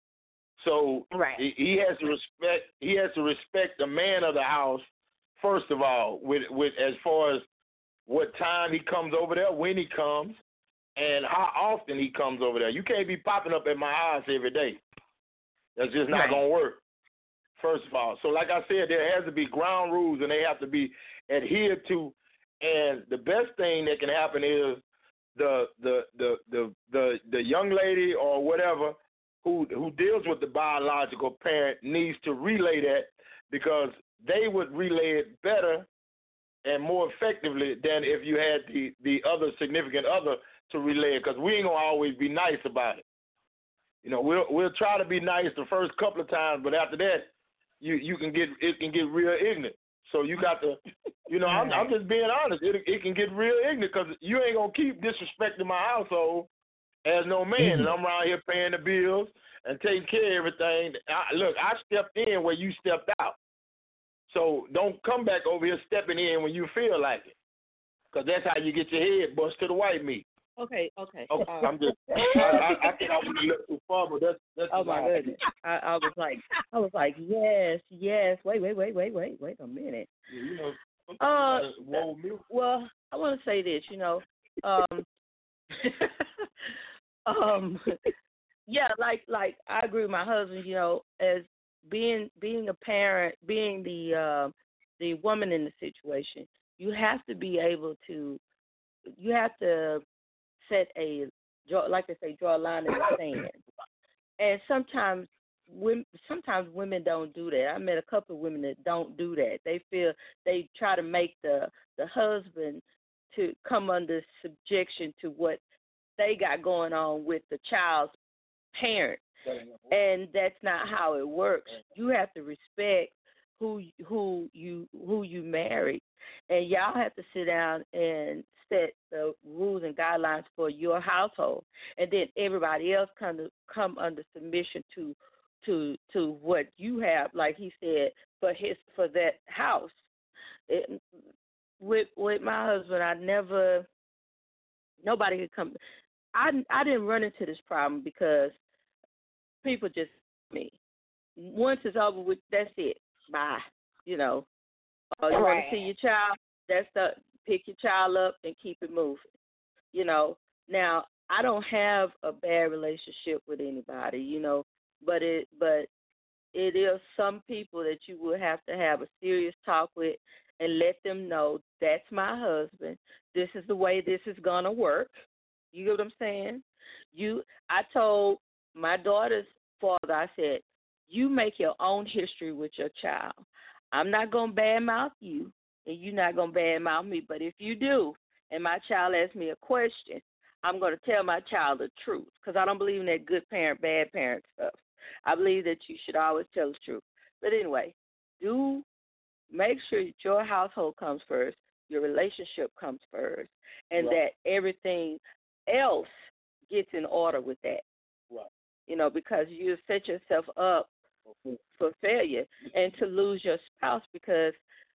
So Right. he he has to respect he has to respect the man of the house first of all, with with as far as what time he comes over there, when he comes, and how often he comes over there. You can't be popping up at my house every day. That's just not Right. gonna work. First of all, so like I said, there has to be ground rules and they have to be adhered to. And the best thing that can happen is the the the the the, the young lady or whatever who who deals with the biological parent needs to relay that, because they would relay it better and more effectively than if you had the, the other significant other to relay it, because we ain't gonna always be nice about it. You know, we'll we'll try to be nice the first couple of times, but after that, you you can get it can get real ignorant. So you got to, you know, I'm, I'm just being honest. It it can get real ignorant because you ain't gonna keep disrespecting my household as no man, and I'm around here paying the bills and taking care of everything. I, look, I stepped in where you stepped out, so don't come back over here stepping in when you feel like it, because that's how you get your head bust to the white meat. Okay, okay. Okay, Uh, I'm just, I, I, I think I went a little too far, but that's that's. oh my goodness. I, I was like, I was like, yes, yes. Wait, wait, wait, wait, wait, wait a minute. Yeah, you know, Uh, whoa, me. well, I want to say this, you know, um, um, yeah, like like I agree with my husband. You know, as being being a parent, being the uh, the woman in the situation, you have to be able to. You have to set a draw, like I say, draw a line in the sand. And sometimes, women, sometimes women don't do that. I met a couple of women that don't do that. They feel they try to make the the husband to come under subjection to what they got going on with the child's parent, and that's not how it works. You have to respect who who you who you married, and y'all have to sit down and set the rules and guidelines for your household, and then everybody else come to come under submission to to to what you have, like he said, for his for that house. It, with with my husband, I never nobody could come. I I didn't run into this problem because people just me. Once it's over with, that's it. Bye. You know, uh, you Right. want to see your child? That's the pick your child up and keep it moving. You know. Now I don't have a bad relationship with anybody. You know, but it but it is some people that you will have to have a serious talk with and let them know that's my husband. This is the way this is gonna work. You get what I'm saying? You, I told my daughter's father, I said, you make your own history with your child. I'm not gonna badmouth you, and you're not gonna badmouth me. But if you do, and my child asks me a question, I'm gonna tell my child the truth, because I don't believe in that good parent, bad parent stuff. I believe that you should always tell the truth. But anyway, do make sure that your household comes first, your relationship comes first, and Right. that everything else gets in order with that. Right. You know, because you set yourself up for failure and to lose your spouse because,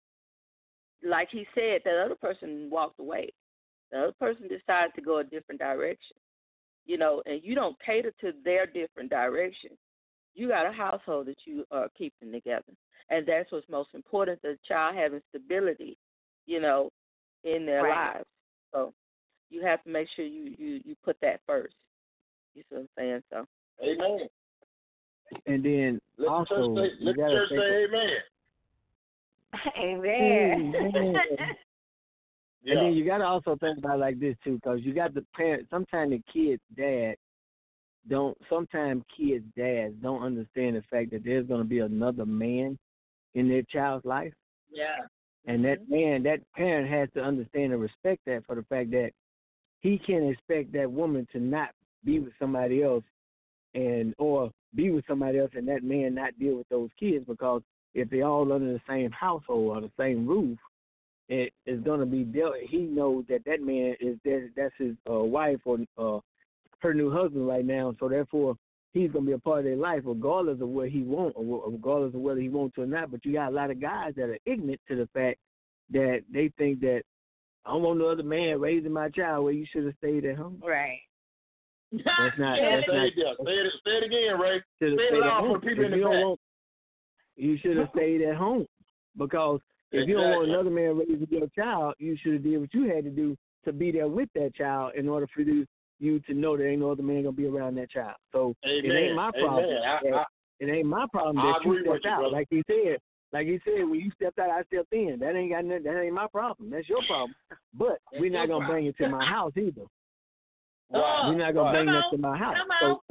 like he said, that other person walked away. The other person decided to go a different direction. You know, and you don't cater to their different direction. You got a household that you are keeping together. And that's what's most important, the child having stability, you know, in their Right. lives. So you have to make sure you, you, you put that first. You see what I'm saying? So Amen. And then Let also, the church say, you let the gotta church think say amen. Amen. Amen. Yeah. And then you got to also think about it like this too, because you got the parents. Sometimes the kids' dad don't. Sometimes kids' dads don't understand the fact that there's going to be another man in their child's life, yeah. and that man, that parent has to understand and respect that for the fact that he can't expect that woman to not be with somebody else, and or be with somebody else, and that man not deal with those kids, because if they're all under the same household or the same roof, it is going to be dealt. He knows that that man is that that's his uh, wife or uh, her new husband right now. So therefore, he's going to be a part of their life, regardless of what he wants, or regardless of whether he wants to or not. But you got a lot of guys that are ignorant to the fact that they think that I don't want no other man raising my child. Well, you should have stayed at home. Right. That's not. Yeah, That's say not. it, there. Say it, say it again, Ray. Say Should have it stayed at loud home. for the people If in the you don't back. want, you should have stayed at home, because if you don't want Exactly. another man raising your child, you should have did what you had to do to be there with that child in order for you, you to know there ain't no other man gonna be around that child. So it Amen. ain't my problem. Amen. I- that- I- it ain't my problem I that you agree with stepped you, out. brother. Like he said, like he said, when you stepped out, I stepped in. That ain't got nothing. That ain't my problem. That's your problem. But we're not gonna bring it to my house either. Right. We're not gonna Right. bring that to my house. Come So on.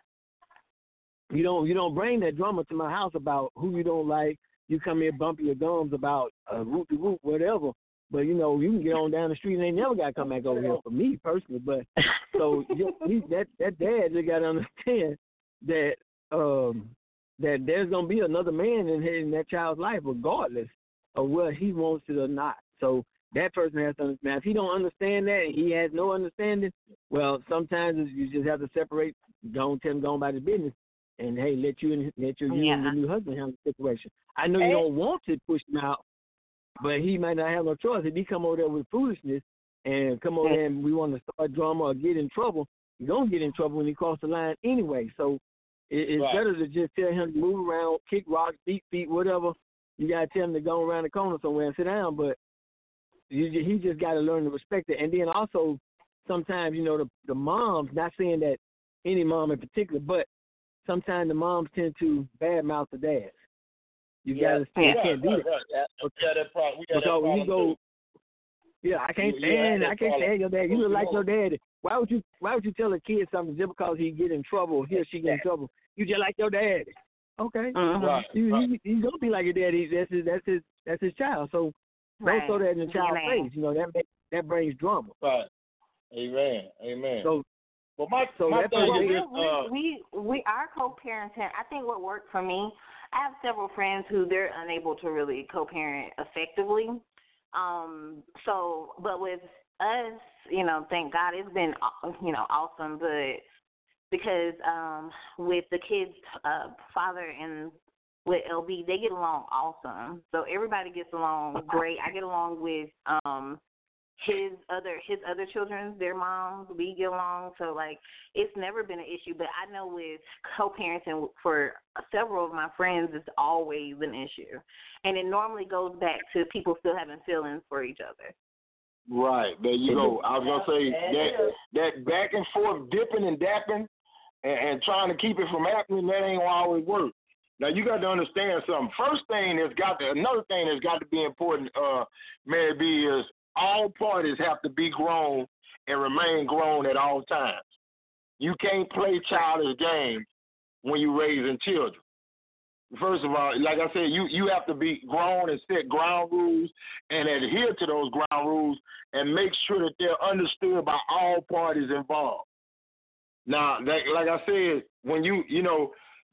you don't you don't bring that drama to my house about who you don't like. You come here bumping your gums about uh, whoop de whoop, whatever. But you know you can get on down the street and they never got to come back over here for me personally. But so you, he, that that dad just got to understand that um that there's gonna be another man in in that child's life regardless of whether he wants it or not. So that person has to understand. If he don't understand that and he has no understanding, well, sometimes you just have to separate. Don't tell him go on about his business. And hey, let you and let your you Yeah. and your new husband handle the situation. I know you don't want to push him out, but he might not have no choice. If he come over there with foolishness and come over there and we want to start drama or get in trouble, you don't get in trouble when he cross the line anyway. So it, it's Right. better to just tell him to move around, kick rocks, beat feet, whatever. You gotta tell him to go around the corner somewhere and sit down. But you, he just got to learn to respect it. And then also sometimes you know the the moms, not saying that any mom in particular, but sometimes the moms tend to badmouth the dads. You Yeah. gotta you Right, can't do right, that. right. Yeah, we got that problem. We got that Because when problem you go, too. yeah, I can't You- you have stand, that I can't problem. stand your dad. You look like You your daddy. Why would you, why would you tell a kid something just because he get in trouble, he or she get in trouble? You just like your daddy. Okay. Mhm. Right, You, right. you, you gonna be like your daddy. That's his, that's his, that's his child. So don't Right. throw that in the child's D N A. face. You know that make, that brings drama. Right. Amen. Amen. So but my so my that thing person- is, we, uh, we we our co-parenting. I think what worked for me. I have several friends who they're unable to really co-parent effectively. Um. So, but with us, you know, thank God it's been uh, you know awesome. But because um with the kids' uh, father and with L B, they get along awesome. So everybody gets along great. I get along with um. his other his other children, their moms, we get along. So like it's never been an issue. But I know with co-parenting for several of my friends, it's always an issue, and it normally goes back to people still having feelings for each other. right. There you go. I was gonna say that that back and forth dipping and dapping and, and trying to keep it from happening. That ain't gonna always work. Now you got to understand something. First thing that's got to, another thing that's got to be important, uh, Mary B, is all parties have to be grown and remain grown at all times. You can't play childish games when you're raising children. First of all, like I said, you, you have to be grown and set ground rules and adhere to those ground rules and make sure that they're understood by all parties involved. Now, that, like I said, when you, you know,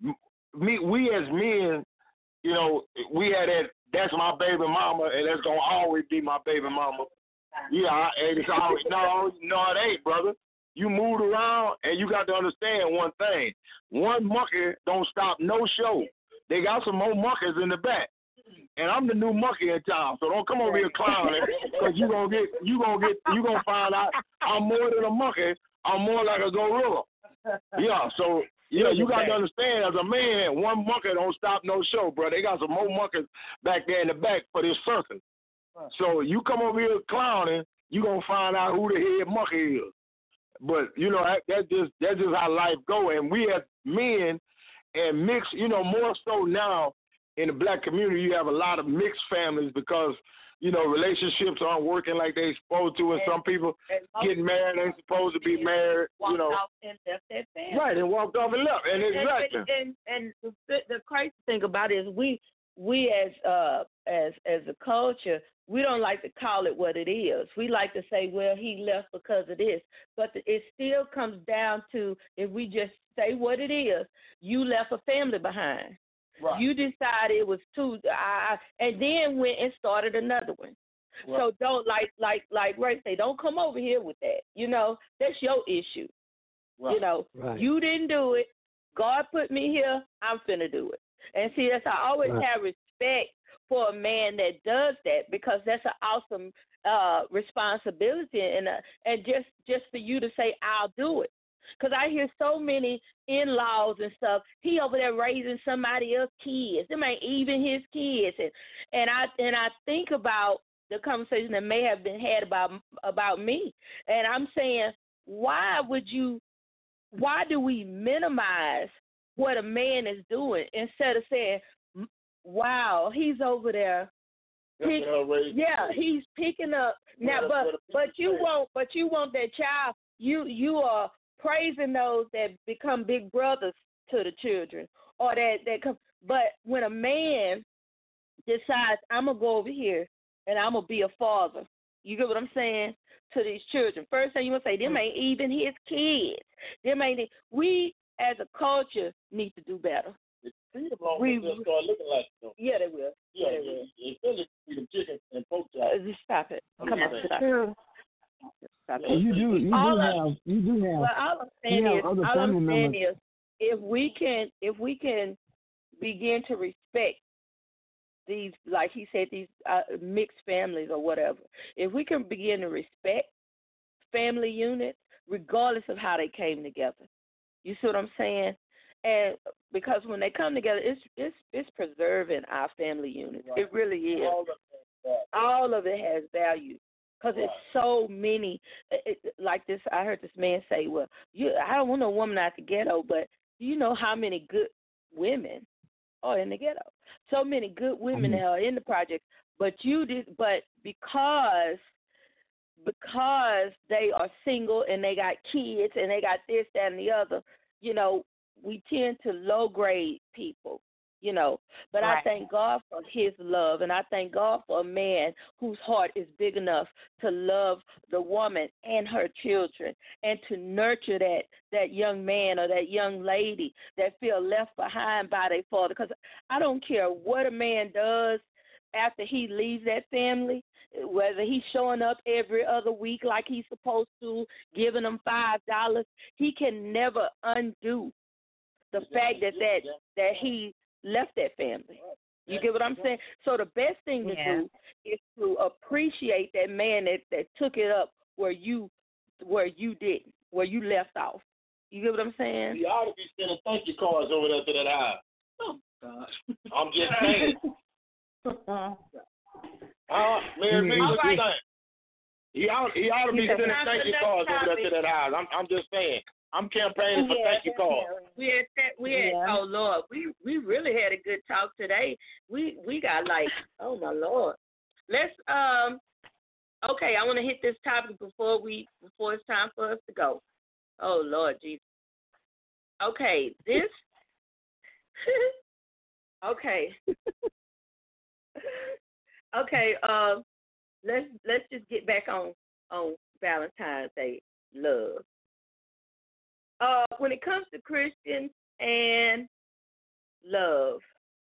me, we as men, you know, we had that, that's my baby mama, and that's going to always be my baby mama. Yeah, I, and it's always, no, no, it ain't, brother. You moved around, and you got to understand one thing. One monkey don't stop no show. They got some more monkeys in the back. And I'm the new monkey in town, so don't come over here clowning, because you're going to get, you going to get, you going to find out I'm more than a monkey. I'm more like a gorilla. Yeah, so, yeah, you got to understand, as a man, one monkey don't stop no show, bro. They got some more monkeys back there in the back for this circus. So you come over here clowning, you gonna find out who the head monkey is. But you know that, that's just that's just how life go. And we as men and mixed, you know, more so now in the black community, you have a lot of mixed families because you know relationships aren't working like they supposed to, and, and some people and getting married ain't supposed to be married. You know, off and left that family. Right, and walked off and left, and exactly. And and, and the, the crazy thing about it is we we as uh as as a culture. We don't like to call it what it is. We like to say, well, he left because of this. But it still comes down to, if we just say what it is, you left a family behind. Right. You decided it was too, uh, and then went and started another one. Right. So don't, like like like Ray say, don't come over here with that. You know, that's your issue. Right. You know, right. You didn't do it. God put me here. I'm finna do it. And see, that's I always right. have respect for a man that does that, because that's an awesome uh, responsibility, and uh, and just, just for you to say, I'll do it. Because I hear so many in-laws and stuff, he over there raising somebody else's kids. Them ain't even his kids. And, and, I, and I think about the conversation that may have been had about, about me, and I'm saying, why would you, why do we minimize what a man is doing instead of saying, wow, he's over there. Pick, yeah, he's picking up now, but but you want but you want that child. You you are praising those that become big brothers to the children, or that that come. But when a man decides, I'm gonna go over here and I'm gonna be a father, you get what I'm saying, to these children. First thing you want to say, them ain't even his kids. Them ain't. We as a culture need to do better. We will start looking like them. Yeah, they will. Yeah, yeah, they will. Especially with them chickens and pork chops. Uh, just stop it. Come on, stop it. Stop it. You do, you do all have, of, you do have. Well, all I'm saying is, all I'm saying is, if we can, if we can begin to respect these, like he said, these uh, mixed families or whatever. If we can begin to respect family units, regardless of how they came together, you see what I'm saying? And because when they come together, it's it's it's preserving our family units. Right. It really is. All of, it, All of it has value. Because it's so many. It, it, like this, I heard this man say, "Well, you, I don't want no woman out the ghetto, but do you know how many good women are in the ghetto? So many good women Mhm. that are in the project, but you did, but because." Because they are single and they got kids and they got this, that, and the other, you know, we tend to low grade people, you know. But Right. I thank God for his love, and I thank God for a man whose heart is big enough to love the woman and her children and to nurture that, that young man or that young lady that feel left behind by their father. Because I don't care what a man does after he leaves that family, whether he's showing up every other week like he's supposed to, giving them five dollars, he can never undo the fact that, that that he left that family. You get what I'm saying? So the best thing to Yeah. do is to appreciate that man that, that took it up where you where you didn't, where you left off. You get what I'm saying? You ought to be sending thank you cards over there to that house. Oh God. I'm just saying. Uh, man, me, All what you right. think? He ought, he ought to be You said sending time thank for you next cards over there topic. to that house. I'm, I'm just saying. I'm campaigning for Yeah, thank you cards. definitely. We had that. We had. Yeah. Oh Lord, we we really had a good talk today. We we got like, oh my Lord. Let's um. Okay, I want to hit this topic before we before it's time for us to go. Oh Lord Jesus. Okay, this. okay. okay. Um. Let's let's just get back on on Valentine's Day love. Uh, when it comes to Christians and love,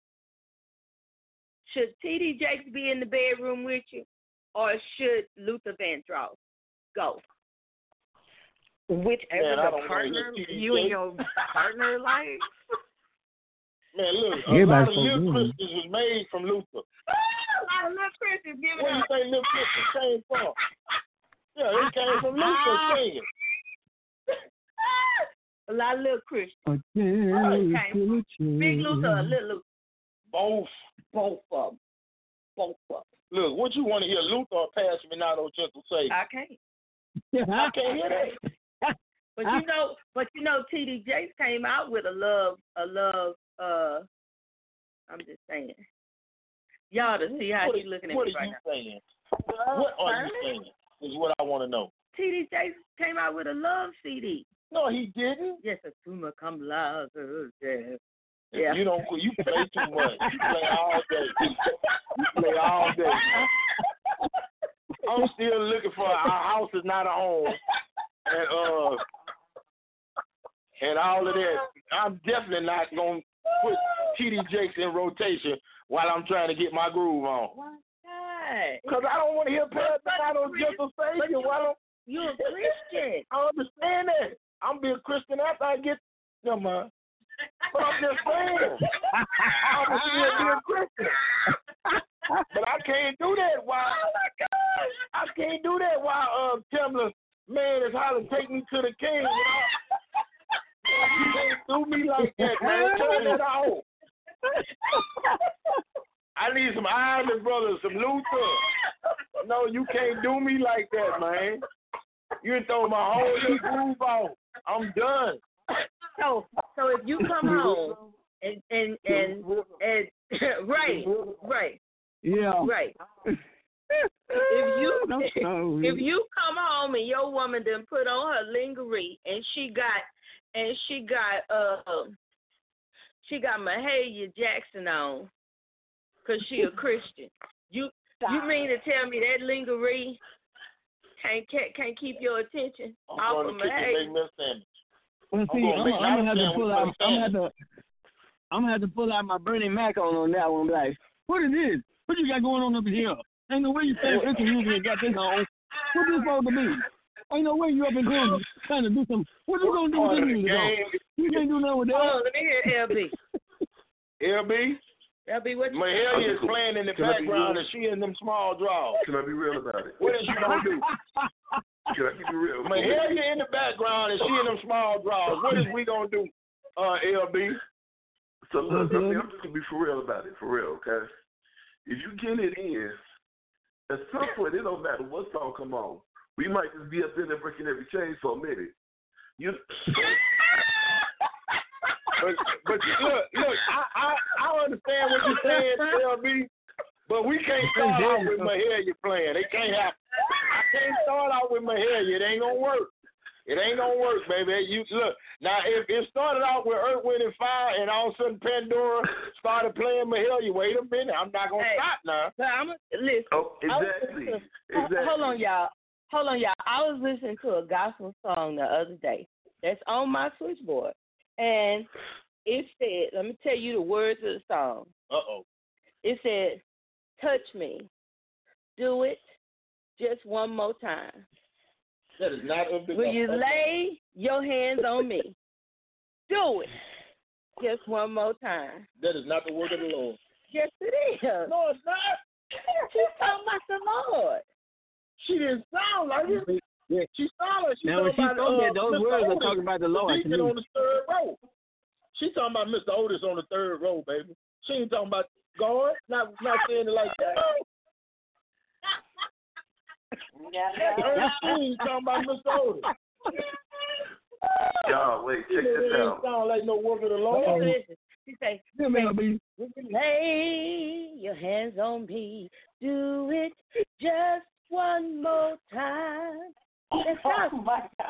should T D Jakes be in the bedroom with you, or should Luther Vandross go? Whichever Man, I the don't know partner, who T D you and Jakes. your partner like. Man, look, a Everybody lot of supposed Little to win. Christians was made from Luther. A lot of little Christians give Where it you up. think Little Christians came from? Yeah, they came from Luther singing. A lot of little Christians. A Okay. little Big Luther, or change. little Luther. Both. Both of them. Both of Look, what you want to hear, Luther or Pastor Renato Gentle say? them. I can't. I can't hear that. But you know, but you know, T D Jakes came out with a love, a love. Uh, I'm just saying. Y'all to see how What, she's looking at what me are right you now. saying? What are you saying? Is what I want to know. T D Jakes came out with a love C D. No, he didn't. Yes, a tumor come loud. Yeah. If Yeah. You don't. You play too much. You play all day. You play all day. I'm still looking for our house is not a home, and uh, and all of that. I'm definitely not gonna put T D Jakes in rotation while I'm trying to get my groove on. Why not? Cause I don't want to hear Pastor Renato Gentle But Savior. you- Why don't You're a Christian. I understand that? I'm being Christian after I get. Never mind. But I'm just saying. I'm still being Christian. But I can't do that while. Oh my God! I can't do that while uh Timberland man is hollering, take me to the king. You know? You can't do me like that, man. Turn that off. I need some Island Brothers, some Luther. No, you can't do me like that, man. You done throw my whole little groove off. I'm done. So, so if you come home and and and, and right, right, Yeah. right. If you I'm sorry. if you come home and your woman done put on her lingerie and she got and she got uh she got Mahalia Jackson on because she a Christian, you you mean to tell me that lingerie can't can't, can't keep your attention I'm off going of to kick Mahalia? and make me a sandwich. Well, see, gonna I'm, make- I'm gonna have to I'm pull gonna out. I'm gonna have to. I'm gonna have to pull out my Bernie Mac on on that one. Like, what is this? What you got going on up here? Ain't no way you think this music got this on. What this supposed to be? Ain't no way you up in here trying to do some. What you gonna do with Part this of the music on? game. You can't do nothing with Hold that. on, let me hear L B. L B, L B, what you Mahalia is playing in the Can I be background real? and she in them small draws. Can I be real about it? What is you gonna do? Can I keep it real? Mahalia in the background and she in them small draws. What is we gonna do, uh, L B? So look, I mean, I'm just gonna be for real about it, for real, okay? If you get it in, At some point, it don't matter what song come on. We might just be up in there breaking every chain for a minute. You. but but look, look, I, I I understand what you're saying, L B. But we can't start out with Mahalia playing. It can't happen. I can't start out with Mahalia. It ain't gonna work. It ain't gonna work, baby. You look now. If it started out with Earth, Wind and Fire, and all of a sudden Pandora started playing Mahalia, wait a minute, I'm not gonna Hey, stop now. So I'm gonna listen. Oh, I was exactly. listening to- Exactly. Hold on, y'all. Hold on, y'all. I was listening to a gospel song the other day that's on my switchboard, and it said, "Let me tell you the words of the song." Uh oh. It said, "Touch me, do it, just one more time. That is not of the Will you lay your hands on me? Do it, just one more time." That is not the word of the Lord. Yes, it is. No, it's not. She's talking about the Lord. She didn't sound like it. Yeah. She sounded like she Now, when talking she about told me uh, that, those Mister words are Otis, talking about the Lord the to deacon me. on the third row. She talking about Mister Otis on the third row, baby. She ain't talking about God. Not not saying it like that. She ain't talking about Mister Otis. Y'all, wait, check It this ain't out. sound like no work of the Lord. Listen, she say, Yeah, man, be- "Will you lay your hands on me? Do it just one more time." That's how Oh my God.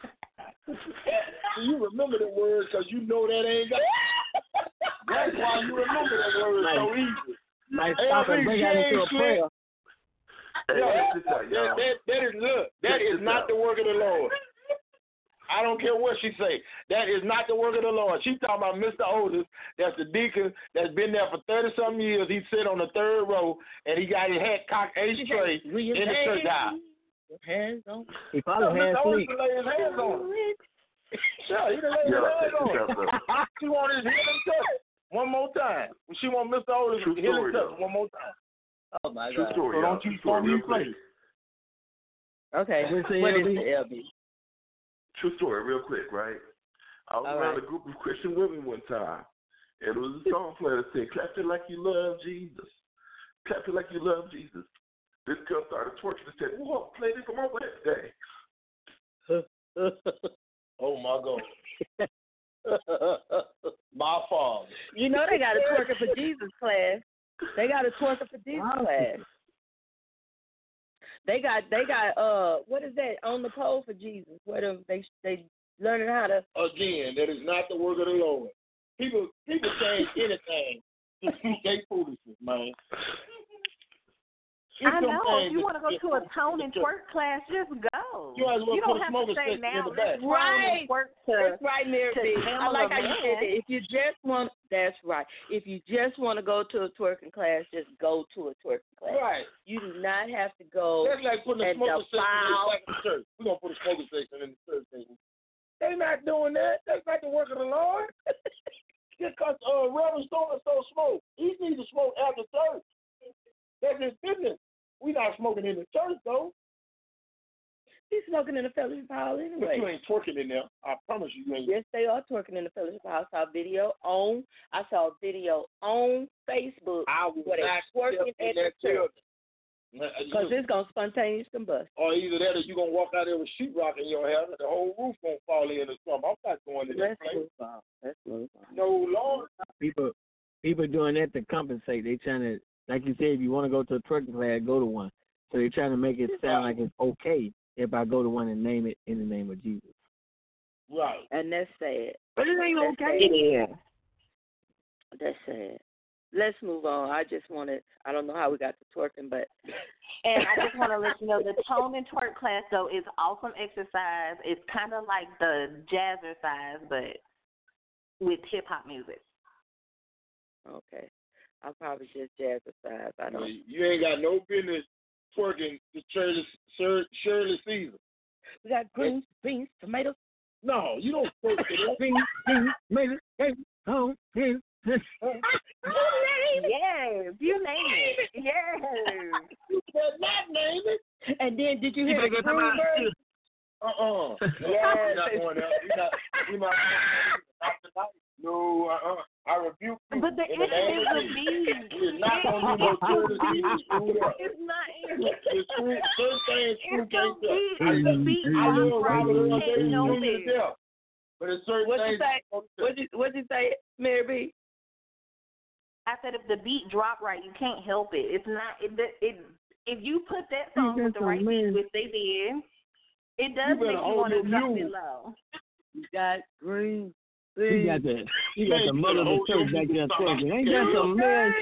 You remember the word because you know that ain't got. That's why you remember that word so easy. Like, stop and bring out into a prayer. Hey, Yo, check this out, that, y'all. that, that is look. That Check is this not out. the work of the Lord. I don't care what she say. That is not the work of the Lord. She talking about Mister Otis. That's the deacon that's been there for thirty some years. He sit on the third row and he got his head cocked eight straight Will you in the lay church house. your hands on me? He probably had Mister Otis sleep. can lay his hands on him. Yeah, he can lay his Yo, check hands on this him. out, though. She want his healing touch one more time. She want Mister Otis True healing story, touch though. one more time. Oh my True God. story, So y'all. don't you True story, phone me real quick. place. Okay. What's the What is L B? the L B? True story, real quick, right? I was All around right. a group of Christian women one time, and it was a song player that said, "Clap it like you love Jesus. Clap it like you love Jesus." This girl started twerking and said, "Whoa, play this for my birthday." Oh my God. My father. You know they got a twerking for Jesus class. They got a twerking for Jesus class. They got they got uh what is that on the pole for Jesus? Where them they they learning how to Again, that is not the work of the Lord. People people change anything to suit their foolishness, man. I know. If you want to go to a tone and twerk class, just go. You might as well You put don't a have smoker to say section in now. the back. Let's tone Right. and twerk to. That's right, Mary to B. I Pamela like how you said Man. that. If you just want, that's right. If you just want to go to a twerking class, just go to a twerking class. Right. You do not have to go. That's like putting a and smoker section in defile. the back of the church. We're gonna put a smoker section in the church. Baby. They not doing that. That's not the work of the Lord. Because uh, Reverend so and so smoke. He needs to smoke after church. That's his business. We not smoking in the church though. He's smoking in the fellowship hall But you anyway. ain't twerking in there. I promise you, you ain't. Yes, they are twerking in the fellowship hall. I saw a video on. I saw a video on Facebook I will where they not twerking step in at the that church building. because it's gonna spontaneous combust. Or either that or you gonna walk out there with sheetrock in your hair and the whole roof gonna fall in or something. I'm not going to that Let's place. move on. Let's move on. No, Lord. People, people doing that to compensate. They trying to, like you said, if you want to go to a twerking class, go to one. So they're trying to make it sound like it's okay if I go to one and name it in the name of Jesus. Right. And that's sad. But it ain't That's okay. sad. Yeah. That's sad. Let's move on. I just wanted. I don't know how we got to twerking, but And I just want to let you know the tone and twerk class though is awesome exercise. It's kind of like the jazzercise, but with hip hop music. okay. I'll probably just jazzercise. I don't. You ain't got no business twerking the Shirley, Shirley, Shirley Caesar. We got greens, beans, tomatoes. No, you don't twerk to that. Bing, bing, made it, hey, oh, hey. Yes, you name it. Yes. You better not name it. And then did you You hear better the go to my green bird? Uh-uh. No, Yes. we're not going there. We're not, we're not, not tonight. No, uh-uh. I rebuke you. But the in the name of enemy Jesus. will be. We're not going to do no tourism. It's screwed up. It's not. It's screwed. Certain things screw It's can't so do. big. I The beat I know drop right. Robert You Earl can't Davis help Junior to it. death. But it's certain What you things. say? What you what you say, Mary B? I said if the beat drop right, you can't help it. It's not. It. It. If you put that song with the right beat, which they did, it does You better make you hold want to your drop mule. it low. You got green. You got the you got Man, the you mother of better the hold church your back there mule. twerking. Ain't that some mess?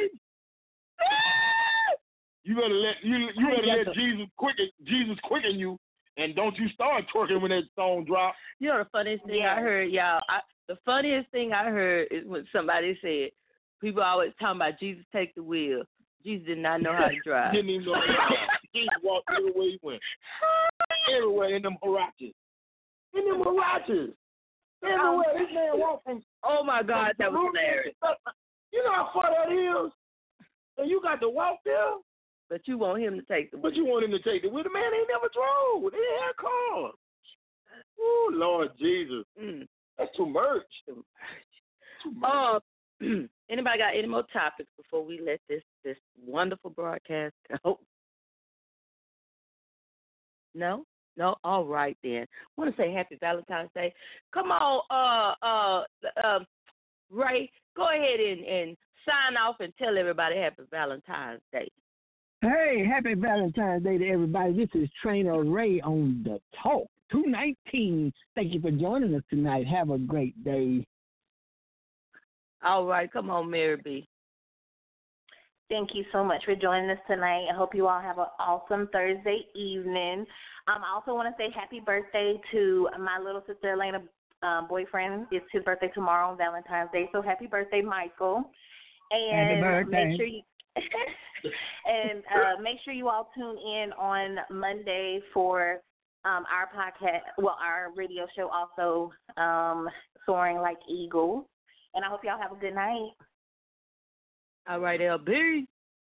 You better let you you I better got let the- Jesus quicken Jesus quicken you, and don't you start twerking when that song drop. You know the funniest thing Yeah. I heard, y'all. I, the funniest thing I heard is when somebody said, people always talking about Jesus take the wheel. Jesus did not know how to drive. Didn't even know how to drive. Jesus walked everywhere he went. Everywhere in them harachas. In them harachas. Everywhere. This man walked from. Oh my God, that was hilarious. You know how far that is? And you got to walk there? But you want him to take the wheel. But you want him to take it. Well, the man ain't never drove. They didn't have cars. Oh, Lord Jesus. Mm. That's too much. Too much. Uh, anybody got any more topics before we let this this wonderful broadcast go? No? No? All right then. I want to say happy Valentine's Day. Come on, uh, uh, uh, Ray, go ahead and, and sign off and tell everybody happy Valentine's Day. Hey, happy Valentine's Day to everybody. This is Trainer Ray on the Talk two nineteen. Thank you for joining us tonight. Have a great day. All right, come on, Mary B. Thank you so much for joining us tonight. I hope you all have an awesome Thursday evening. Um, I also want to say happy birthday to my little sister Elena uh, boyfriend. It's his birthday tomorrow on Valentine's Day, so happy birthday, Michael. And Happy birthday. make sure you and uh, make sure you all tune in on Monday for um, our podcast, well, our radio show also, um, Soaring Like Eagles. And I hope y'all have a good night. All right, L B.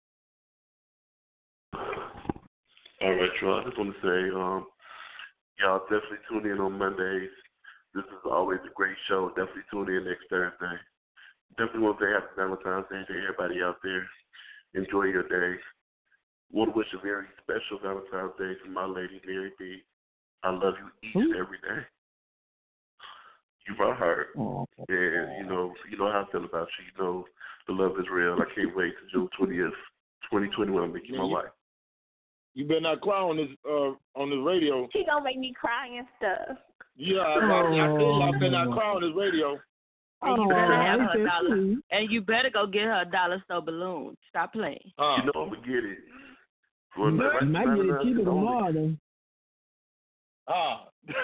All right, y'all. I just want to say, um, y'all definitely tune in on Mondays. This is always a great show. Definitely tune in next Thursday. Definitely want to say happy Valentine's Day to everybody out there. Enjoy your day. Want to wish a very special Valentine's Day to my lady, Mary B. I love you each and every day. You my heart. Oh, And, you know, you know how I feel about you. You know the love is real. I can't wait till June twentieth, twenty twenty-one to make you my wife. You better not cry on this uh, on this radio. He gonna make me cry and stuff. Yeah, I, I, I tell you, I better not cry on this radio. And you better Oh, have he her said, dollar. "Hmm." And you better go get her a dollar store balloon. Stop playing. Uh, You know I'm going to get it. For You the might get it cheaper tomorrow, though. uh.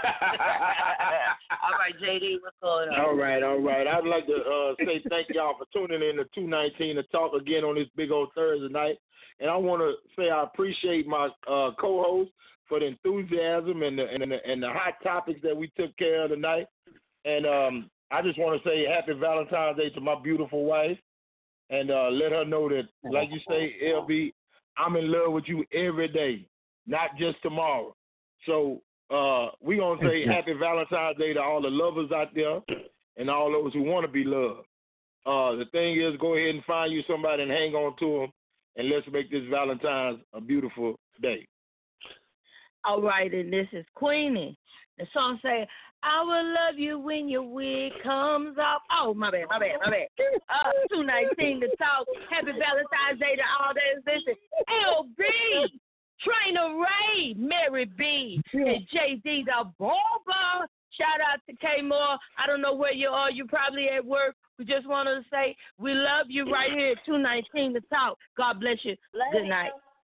All right, J D, what's going on? All right, all right. I'd like to uh, say thank y'all for tuning in to two nineteen to talk again on this big old Thursday night. And I want to say I appreciate my uh, co-host for the enthusiasm and the, and, the, and the hot topics that we took care of tonight. And um, I just want to say happy Valentine's Day to my beautiful wife. And uh, let her know that, like you say, L B, I'm in love with you every day, not just tomorrow. So uh, we're going to say happy Valentine's Day to all the lovers out there and all those who want to be loved. Uh, the thing is, go ahead and find you somebody and hang on to them, and let's make this Valentine's a beautiful day. All right, and this is Queenie. The song say, I will love you when your wig comes off. Oh, my bad, my bad, my bad. Uh, two nineteen to talk. Happy Valentine's Day to all that is listening. L B, Trainer Ray, Mary B, and J D the Barber. Shout out to K Moore. I don't know where you are. You're probably at work. We just wanted to say we love you right here at two nineteen to talk. God bless you. Love Good you. night.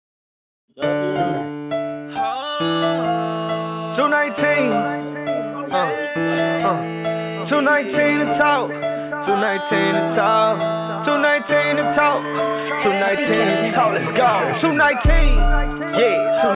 two nineteen. Uh, uh. two nineteen to talk. two nineteen to talk. two nineteen to talk. two nineteen to talk. Let's go. two nineteen. Yeah.